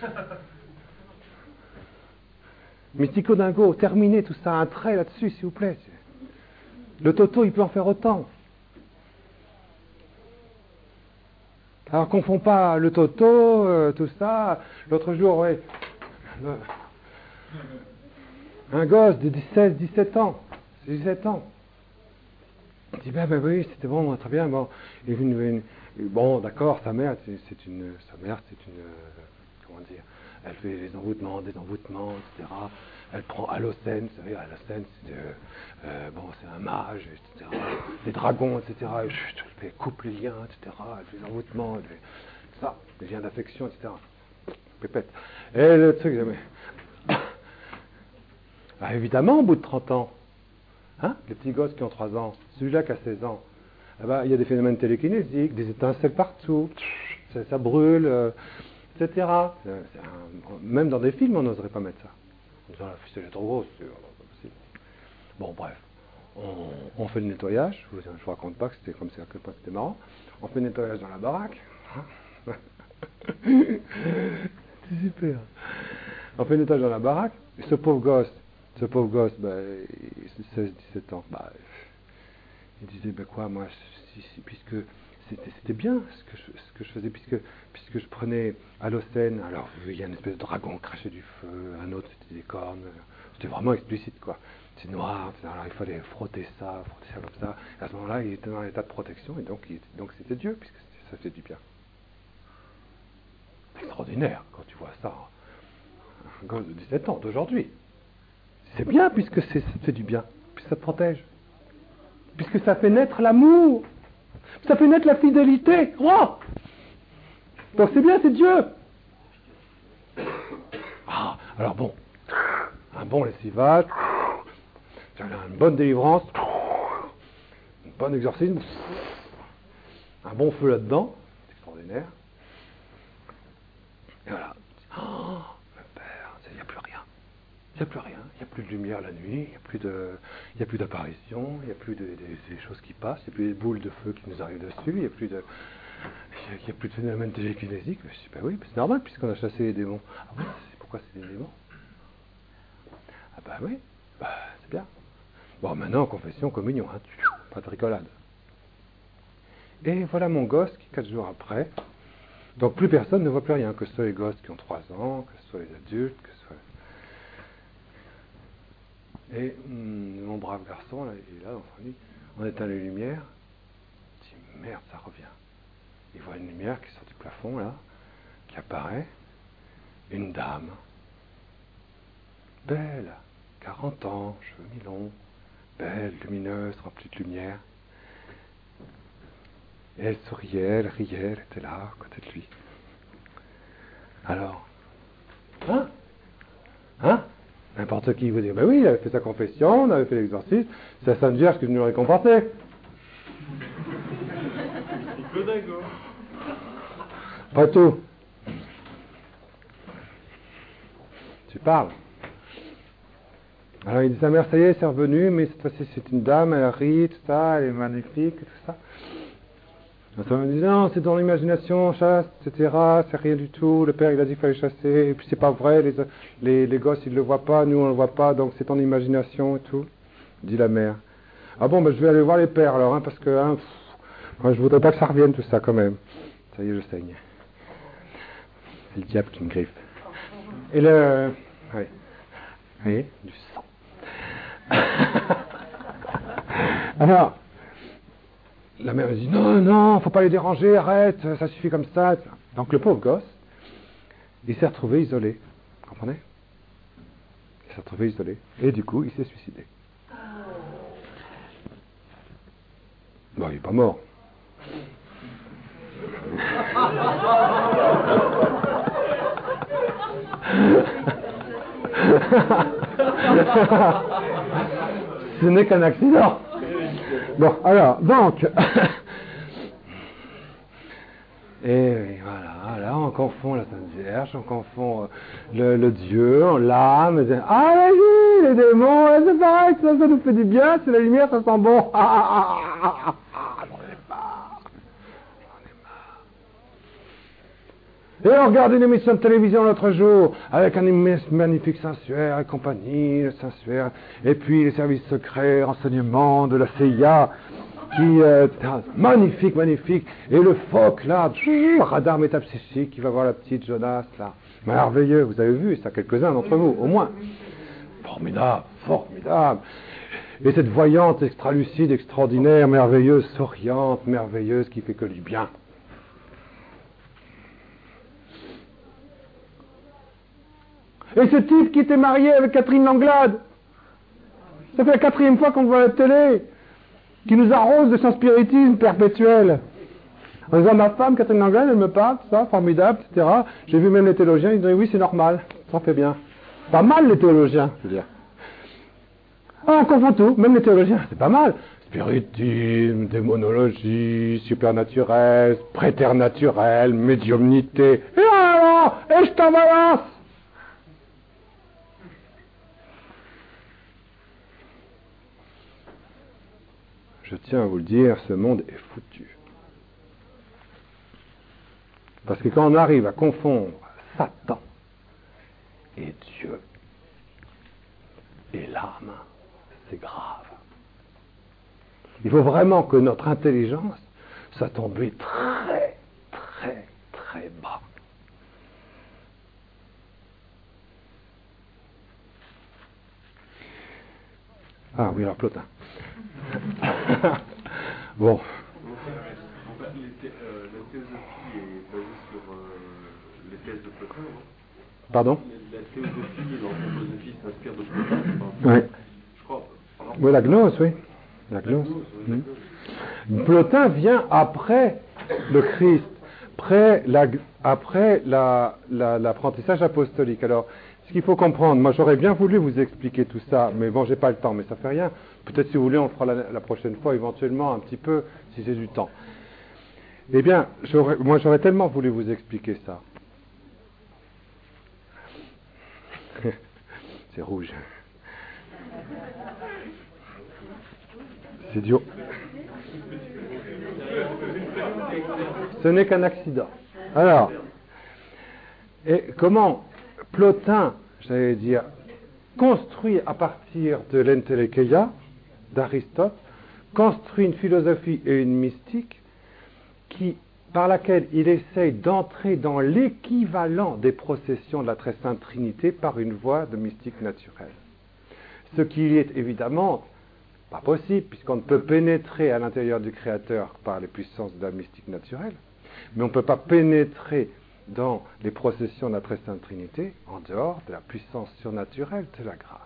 Mystico dingo, terminez tout ça, un trait là-dessus, s'il vous plaît. Le toto, il peut en faire autant. Alors, confond pas le toto, tout ça. L'autre jour, ouais, un gosse de 16-17 ans, 17 ans. Il dit, ben oui, c'était bon, très bien, bon. Bon, d'accord, sa mère, c'est une, comment dire, elle fait des envoûtements, etc. Elle prend Allocène, vous savez, Allocène, c'est un mage, etc. Des dragons, etc. Elle coupe les liens, etc. Elle fait des envoûtements, des liens d'affection, etc. Pépette. Et le truc, évidemment, au bout de 30 ans, hein, les petits gosses qui ont 3 ans, celui-là qui a 16 ans, il y a des phénomènes télékinésiques, des étincelles partout, ça brûle, etc. Même dans des films, on n'oserait pas mettre ça. En disant, la ficelle est trop grosse, c'est pas possible. Bon, bref, on fait le nettoyage. Je vous raconte pas que c'était comme ça, à quel point c'était marrant. On fait le nettoyage dans la baraque. C'est super. On fait le nettoyage dans la baraque. Et ce pauvre gosse, il a 16-17 ans, il disait, quoi, moi, puisque c'était bien ce que je faisais, puisque je prenais Allocène, alors il y a une espèce de dragon craché du feu, un autre c'était des cornes, c'était vraiment explicite, quoi. C'est noir, alors il fallait frotter ça comme ça, et à ce moment-là, il était dans l'état de protection, et donc c'était Dieu, puisque ça fait du bien. C'est extraordinaire, quand tu vois ça, un gosse de 17 ans, d'aujourd'hui. C'est bien, puisque ça fait du bien, puisque ça te protège. Puisque ça fait naître l'amour, ça fait naître la fidélité. Oh, donc c'est bien, c'est Dieu. Alors bon, un bon lessivage, une bonne délivrance, un bon exorcisme, un bon feu là-dedans, c'est extraordinaire. Et voilà. Le Père, Il n'y a plus rien, il n'y a plus de lumière la nuit, il n'y a plus d'apparition, il n'y a plus des choses qui passent, il n'y a plus des boules de feu qui nous arrivent dessus, il n'y a plus de phénomène télékinésique. Je dis, ben oui, c'est normal puisqu'on a chassé les démons. Ah oui, c'est pourquoi c'est des démons? Ah ben oui, c'est bien. Bon, maintenant, confession, communion, hein, pas de rigolade. Et voilà mon gosse qui, 4 jours après, donc plus personne ne voit plus rien, que ce soit les gosses qui ont 3 ans, que ce soit les adultes, que ce soit... Et mon brave garçon, là, il est là dans son lit, on éteint les lumières, il dit, merde, ça revient. Il voit une lumière qui sort du plafond, là, qui apparaît, une dame, belle, 40 ans, cheveux mi-longs, belle, lumineuse, remplie de lumière. Et elle souriait, elle riait, elle était là, à côté de lui. Alors, n'importe qui vous dit, ben oui, il avait fait sa confession, on avait fait l'exorcisme, c'est la Sainte Vierge qui est venue le récompenser. Pas tout. Tu parles. Alors il dit, sa mère, ça y est, c'est revenu, mais cette fois-ci c'est une dame, elle rit, tout ça, elle est magnifique, tout ça. La me dit, non, c'est dans l'imagination, chasse, etc., c'est rien du tout, le père il a dit qu'il fallait chasser, et puis c'est pas vrai, les gosses ils le voient pas, nous on le voit pas, donc c'est en imagination et tout, dit la mère. Ah bon, ben je vais aller voir les pères alors, hein, parce que moi je voudrais pas que ça revienne tout ça quand même. Ça y est, je saigne. C'est le diable qui me griffe. Et oui, vous voyez, du sang. Alors, la mère me dit, non, faut pas les déranger, arrête, ça suffit comme ça. Donc le pauvre gosse, il s'est retrouvé isolé. Vous comprenez? Il s'est retrouvé isolé. Et du coup, il s'est suicidé. Bon, il n'est pas mort. Ce n'est qu'un accident. Bon, alors, donc, et voilà, là on confond la Sainte Vierge, on confond le Dieu, l'âme, la vie, les démons, c'est pareil, ça nous fait du bien, c'est la lumière, ça sent bon. J'en ai marre. Et on regarde une émission de télévision l'autre jour, avec un magnifique Saint-Suaire et compagnie, le Saint-Suaire, et puis les services secrets, renseignements de la CIA, qui magnifique, et le phoque là, radar métapsychique, qui va voir la petite Jonas là, merveilleux, vous avez vu ça, quelques-uns d'entre vous, au moins, formidable, et cette voyante extra-lucide, extraordinaire, merveilleuse, souriante, merveilleuse, qui fait que du bien. Et ce type qui était marié avec Catherine Langlade, ça fait la 4e fois qu'on le voit à la télé, qui nous arrose de son spiritisme perpétuel. En disant, ma femme, Catherine Langlade, elle me parle, ça, formidable, etc. J'ai vu même les théologiens, ils disaient, oui, c'est normal, ça fait bien. Pas mal les théologiens, je veux dire. Ah, on confond tout, même les théologiens, c'est pas mal. Spiritisme, démonologie, supernaturel, préternaturel, médiumnité. Et alors, et je t'en balance. Je tiens à vous le dire, ce monde est foutu. Parce que quand on arrive à confondre Satan et Dieu et l'âme, c'est grave. Il faut vraiment que notre intelligence soit tombée très, très, très bas. Ah oui, alors Plotin. Bon. En fait, la théosophie est basée sur les thèses de Plotin, non? Pardon? La théosophie et l'anthroposophie s'inspirent de Plotin, Oui. Je crois. Oui, la gnose, oui. La gnose. Plotin vient après le Christ, après l'apprentissage apostolique. Alors, ce qu'il faut comprendre, moi j'aurais bien voulu vous expliquer tout ça, mais bon, j'ai pas le temps, mais ça fait rien. Peut-être si vous voulez, on le fera la prochaine fois, éventuellement, un petit peu, si j'ai du temps. Eh bien, moi j'aurais tellement voulu vous expliquer ça. c'est rouge. C'est dur. Ce n'est qu'un accident. Alors, et comment Plotin, j'allais dire, construit à partir de l'entelecheia d'Aristote, construit une philosophie et une mystique par laquelle il essaye d'entrer dans l'équivalent des processions de la Très Sainte Trinité par une voie de mystique naturelle. Ce qui est évidemment pas possible, puisqu'on ne peut pénétrer à l'intérieur du Créateur par les puissances de la mystique naturelle, mais on ne peut pas pénétrer dans les processions de la Très Sainte Trinité en dehors de la puissance surnaturelle de la grâce.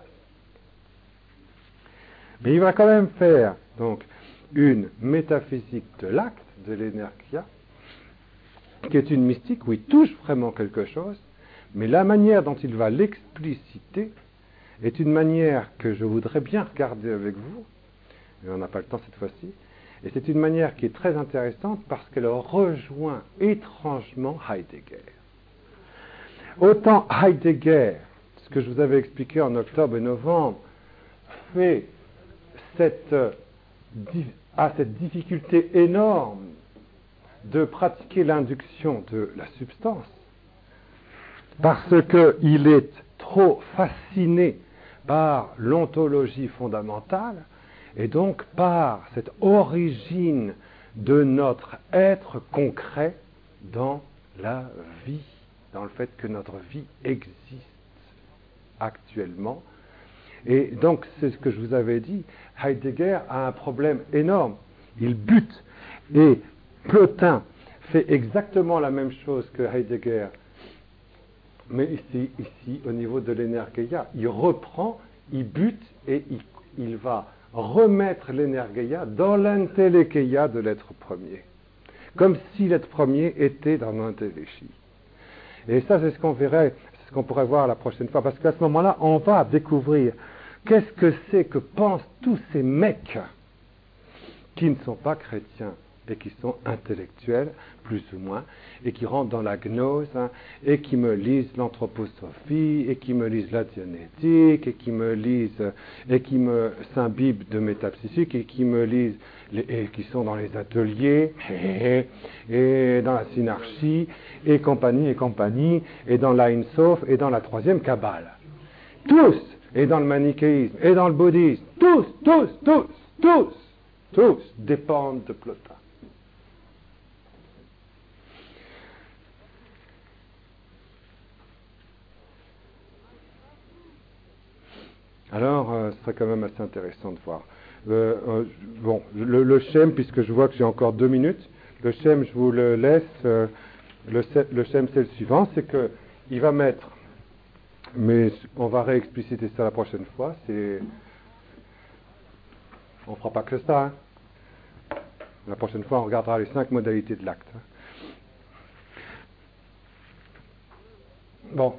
Mais il va quand même faire donc une métaphysique de l'acte, de l'énergia, qui est une mystique où il touche vraiment quelque chose, mais la manière dont il va l'expliciter est une manière que je voudrais bien regarder avec vous, mais on n'a pas le temps cette fois-ci, et c'est une manière qui est très intéressante parce qu'elle rejoint étrangement Heidegger. Autant Heidegger, ce que je vous avais expliqué en octobre et novembre, a cette difficulté énorme de pratiquer l'induction de la substance, parce qu'il est trop fasciné par l'ontologie fondamentale, et donc par cette origine de notre être concret dans la vie, dans le fait que notre vie existe actuellement. Et donc, c'est ce que je vous avais dit, Heidegger a un problème énorme. Il bute. Et Plotin fait exactement la même chose que Heidegger, mais ici au niveau de l'énergia. Il reprend, il bute et il va remettre l'énergia dans l'entelecheia de l'être premier. Comme si l'être premier était dans l'enteléchie. Et ça, c'est ce qu'on verrait, c'est ce qu'on pourrait voir la prochaine fois, parce qu'à ce moment-là, on va découvrir qu'est-ce que c'est que pensent tous ces mecs qui ne sont pas chrétiens et qui sont intellectuels, plus ou moins, et qui rentrent dans la gnose, et qui me lisent l'anthroposophie, et qui me lisent la dianétique, et qui me lisent, et qui me s'imbibent de métapsychique, et qui me lisent, et qui sont dans les ateliers, et dans la synarchie, et compagnie, et dans l'Ain Sof, et dans la troisième Kabbale. Tous, et dans le manichéisme, et dans le bouddhisme, tous dépendent de Plotin. Alors, ce serait quand même assez intéressant de voir. Bon, le schème, puisque je vois que j'ai encore 2 minutes, le schème, je vous le laisse. Le schème, c'est le suivant, c'est qu'il va mettre, mais on va réexpliciter ça la prochaine fois, on ne fera pas que ça. Hein. La prochaine fois, on regardera les 5 modalités de l'acte. Bon.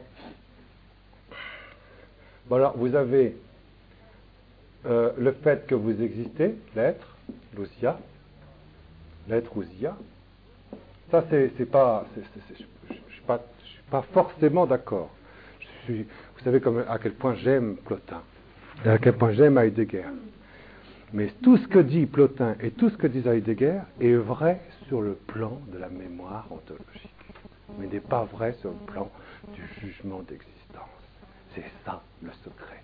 Bon, alors, vous avez le fait que vous existez, l'être, l'ousia, l'être ousia. Ça, c'est pas, je suis pas forcément d'accord. Vous savez à quel point j'aime Plotin, et à quel point j'aime Heidegger. Mais tout ce que dit Plotin et tout ce que dit Heidegger est vrai sur le plan de la mémoire ontologique, mais n'est pas vrai sur le plan du jugement d'existence. C'est ça le secret.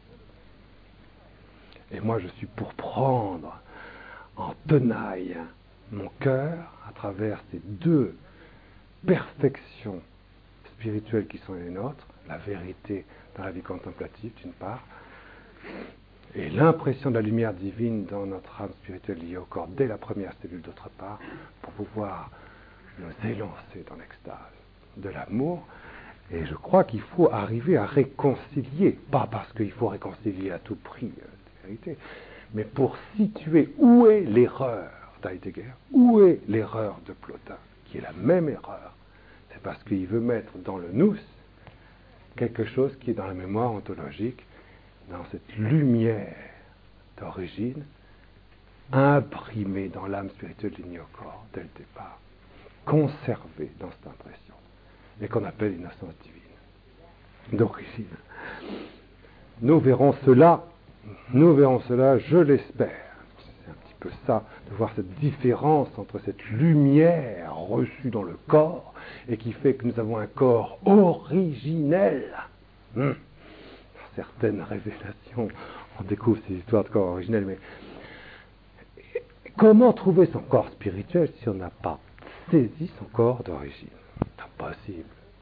Et moi, je suis pour prendre en tenaille mon cœur à travers ces 2 perfections spirituelles qui sont les nôtres, la vérité dans la vie contemplative d'une part, et l'impression de la lumière divine dans notre âme spirituelle liée au corps dès la première cellule d'autre part, pour pouvoir nous élancer dans l'extase de l'amour. Et je crois qu'il faut arriver à réconcilier, pas parce qu'il faut réconcilier à tout prix la vérité, mais pour situer où est l'erreur d'Heidegger, où est l'erreur de Plotin, qui est la même erreur. C'est parce qu'il veut mettre dans le nous quelque chose qui est dans la mémoire ontologique, dans cette lumière d'origine, imprimée dans l'âme spirituelle lignée au corps dès le départ, conservée dans cette impression, et qu'on appelle l'innocence divine, d'origine. nous verrons cela, je l'espère. C'est un petit peu ça, de voir cette différence entre cette lumière reçue dans le corps et qui fait que nous avons un corps originel. Dans certaines révélations, on découvre ces histoires de corps originels, mais comment trouver son corps spirituel si on n'a pas saisi son corps d'origine? C'est impossible.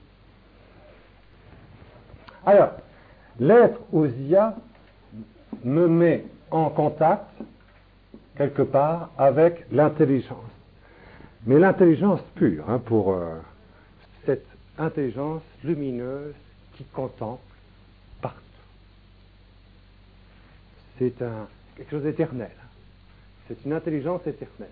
Alors, l'être Ousia me met en contact, quelque part, avec l'intelligence. Mais l'intelligence pure, pour cette intelligence lumineuse qui contemple partout. C'est quelque chose d'éternel. C'est une intelligence éternelle.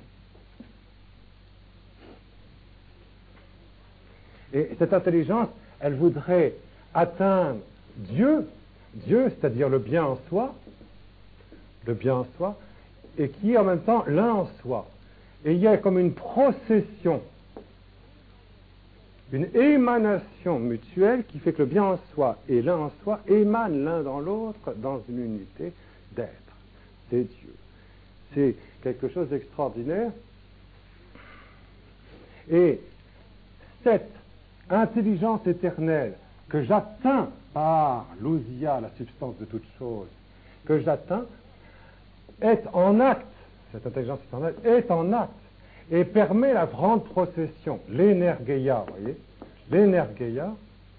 Et cette intelligence, elle voudrait atteindre Dieu, c'est-à-dire le bien en soi, et qui est en même temps l'un en soi. Et il y a comme une procession, une émanation mutuelle qui fait que le bien en soi et l'un en soi émanent l'un dans l'autre dans une unité d'être. C'est Dieu. C'est quelque chose d'extraordinaire. Et cette intelligence éternelle que j'atteins par l'ousia, la substance de toute chose, que j'atteins, est en acte, cette intelligence éternelle est en acte, et permet la grande procession, l'énergeia, vous voyez, l'énergeia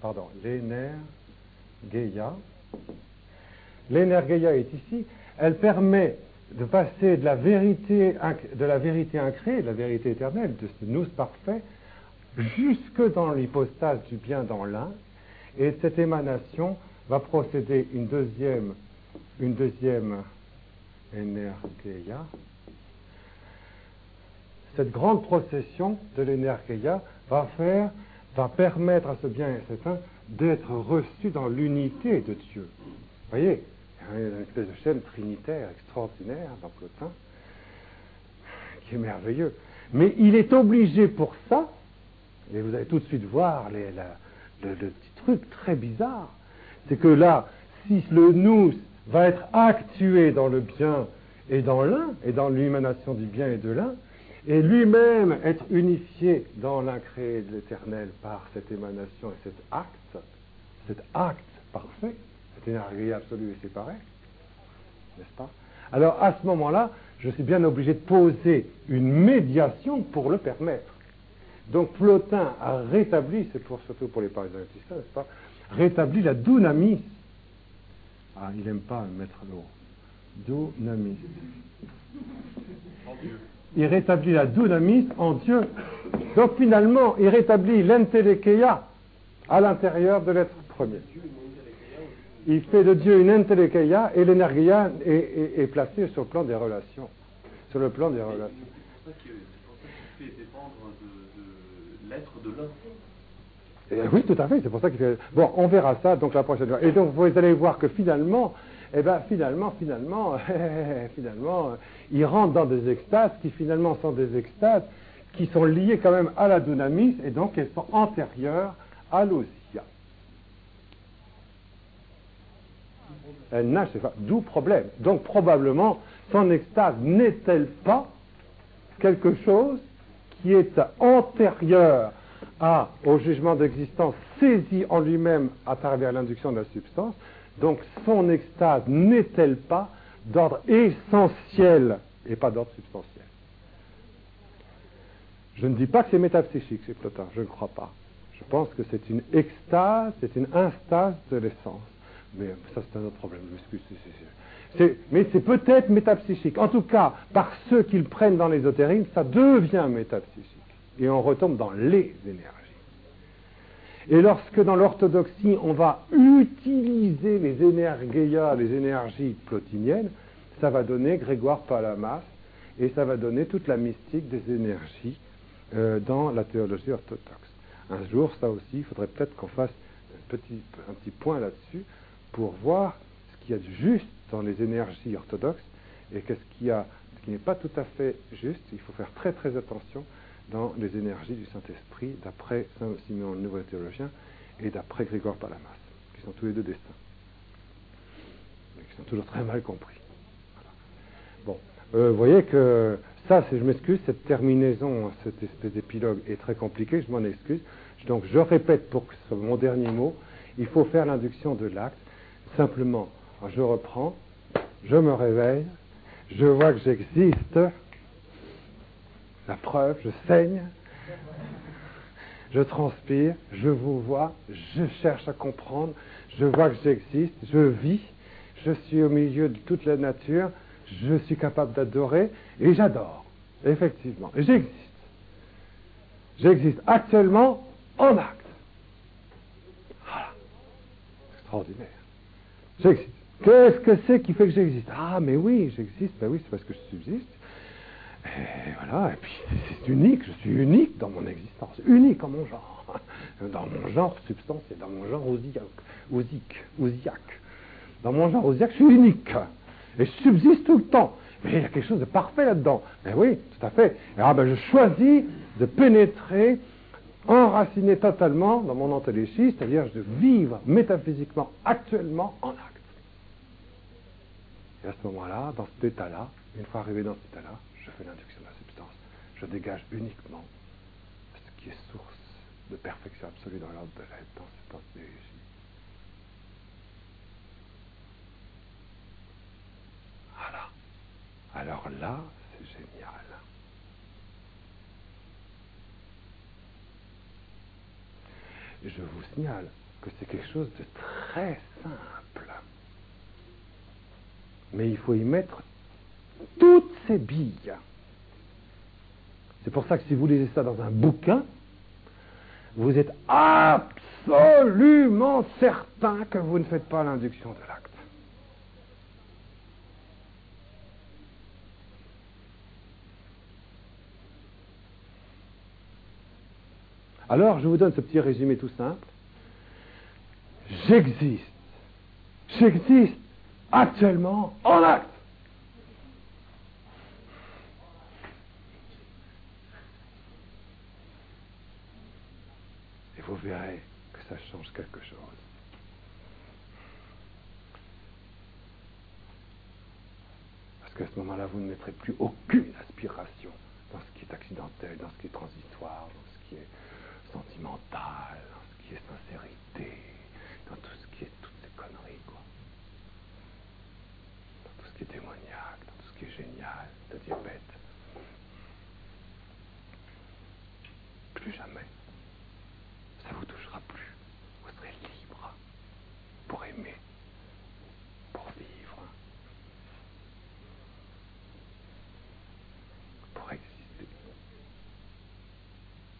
est ici, elle permet de passer de la vérité incréée, de la vérité éternelle, de ce nous parfait, jusque dans l'hypostase du bien dans l'un, et cette émanation va procéder une deuxième énergeia. Cette grande procession de l'énergeia va permettre à ce bien et cet un d'être reçu dans l'unité de Dieu. Vous voyez, il y a une espèce de chaîne trinitaire extraordinaire dans Plotin, qui est merveilleux. Mais il est obligé pour ça, et vous allez tout de suite voir le petit truc très bizarre, c'est que là, si le nous va être actué dans le bien et dans l'un, et dans l'émanation du bien et de l'un, et lui-même être unifié dans l'incréé de l'éternel par cette émanation et cet acte parfait, cette énergie absolue et séparée, n'est-ce pas? Alors à ce moment-là, je suis bien obligé de poser une médiation pour le permettre. Donc Plotin a rétabli, surtout pour les parisiens n'est-ce pas, rétabli la dounamis. Ah, il n'aime pas mettre l'eau. Dounamis. Il rétablit la dounamis en Dieu. Donc finalement, il rétablit l'entelekeia à l'intérieur de l'être premier. Il fait de Dieu une entelekeia et l'énergia est placée sur le plan des relations. Sur le plan des relations. C'est pour ça qu'il fait dépendre de l'être de l'un. Oui, tout à fait, c'est pour ça qu'il fait... Bon, on verra ça donc la prochaine fois. Et donc vous allez voir que finalement, il rentre dans des extases qui finalement sont des extases qui sont liées quand même à la dounamis et donc elles sont antérieures à l'ousia. Elle nage, c'est pas... D'où problème. Donc probablement, son extase n'est-elle pas quelque chose qui est antérieur au jugement d'existence saisi en lui-même à travers l'induction de la substance. Donc son extase n'est-elle pas d'ordre essentiel et pas d'ordre substantiel? Je ne dis pas que c'est métapsychique chez Plotin, je ne crois pas. Je pense que c'est une extase, c'est une instase de l'essence. Mais ça c'est un autre problème, je m'excuse. Mais c'est peut-être métapsychique. En tout cas, par ceux qui le prennent dans l'ésotérisme, ça devient métapsychique. Et on retombe dans les énergies. Et lorsque dans l'orthodoxie, on va utiliser les énergeia, les énergies plotiniennes, ça va donner Grégoire Palamas, et ça va donner toute la mystique des énergies dans la théologie orthodoxe. Un jour, ça aussi, il faudrait peut-être qu'on fasse un petit point là-dessus pour voir ce qu'il y a de juste dans les énergies orthodoxes et qu'est-ce qui n'est pas tout à fait juste. Il faut faire très très attention dans les énergies du Saint-Esprit, d'après Saint Simeon le Nouveau Théologien et d'après Grégoire Palamas, qui sont tous les deux distincts. l'induction, toujours très mal compris. Voilà. Bon, vous voyez que ça, je m'excuse, cette terminaison, cette espèce d'épilogue est très compliquée, je m'en excuse. Donc je répète pour que ce soit mon dernier mot, il faut faire l'induction de l'acte. Simplement, je reprends, je me réveille, je vois que j'existe, la preuve, je saigne, je transpire, je vous vois, je cherche à comprendre, je vois que j'existe, je vis, je suis au milieu de toute la nature, je suis capable d'adorer et j'adore, effectivement, et j'existe. J'existe actuellement en acte. Voilà. Extraordinaire. J'existe. Qu'est-ce que c'est qui fait que j'existe? Ah, mais oui, j'existe. Ben oui, c'est parce que je subsiste. Et voilà, et puis c'est unique, je suis unique dans mon existence, unique en mon genre. Dans mon genre substantiel, dans mon genre osiaque. Dans mon genre osiaque, je suis unique. Et je subsiste tout le temps. Mais il y a quelque chose de parfait là-dedans. Mais oui, tout à fait. Et alors, je choisis de pénétrer, enraciner totalement dans mon ontolégie, c'est-à-dire de vivre métaphysiquement, actuellement, en acte. Et à ce moment-là, dans cet état-là, une fois arrivé dans cet état-là, je fais l'induction de la substance. Je dégage uniquement ce qui est source de perfection absolue dans l'ordre de l'être, dans cette ontolégie. Voilà. Alors là, c'est génial. Et je vous signale que c'est quelque chose de très simple. Mais il faut y mettre toutes ces billes. C'est pour ça que si vous lisez ça dans un bouquin, vous êtes absolument certain que vous ne faites pas l'induction de l'acte. Alors, je vous donne ce petit résumé tout simple. J'existe. J'existe actuellement en acte. Et vous verrez que ça change quelque chose. Parce qu'à ce moment-là, vous ne mettrez plus aucune aspiration dans ce qui est accidentel, dans ce qui est transitoire, dans ce qui est sentimental, dans ce qui est sincérité, dans tout ce qui est toutes ces conneries, quoi. Dans tout ce qui est démoniaque, dans tout ce qui est génial, c'est-à-dire bête. Plus jamais. Ça vous touchera plus.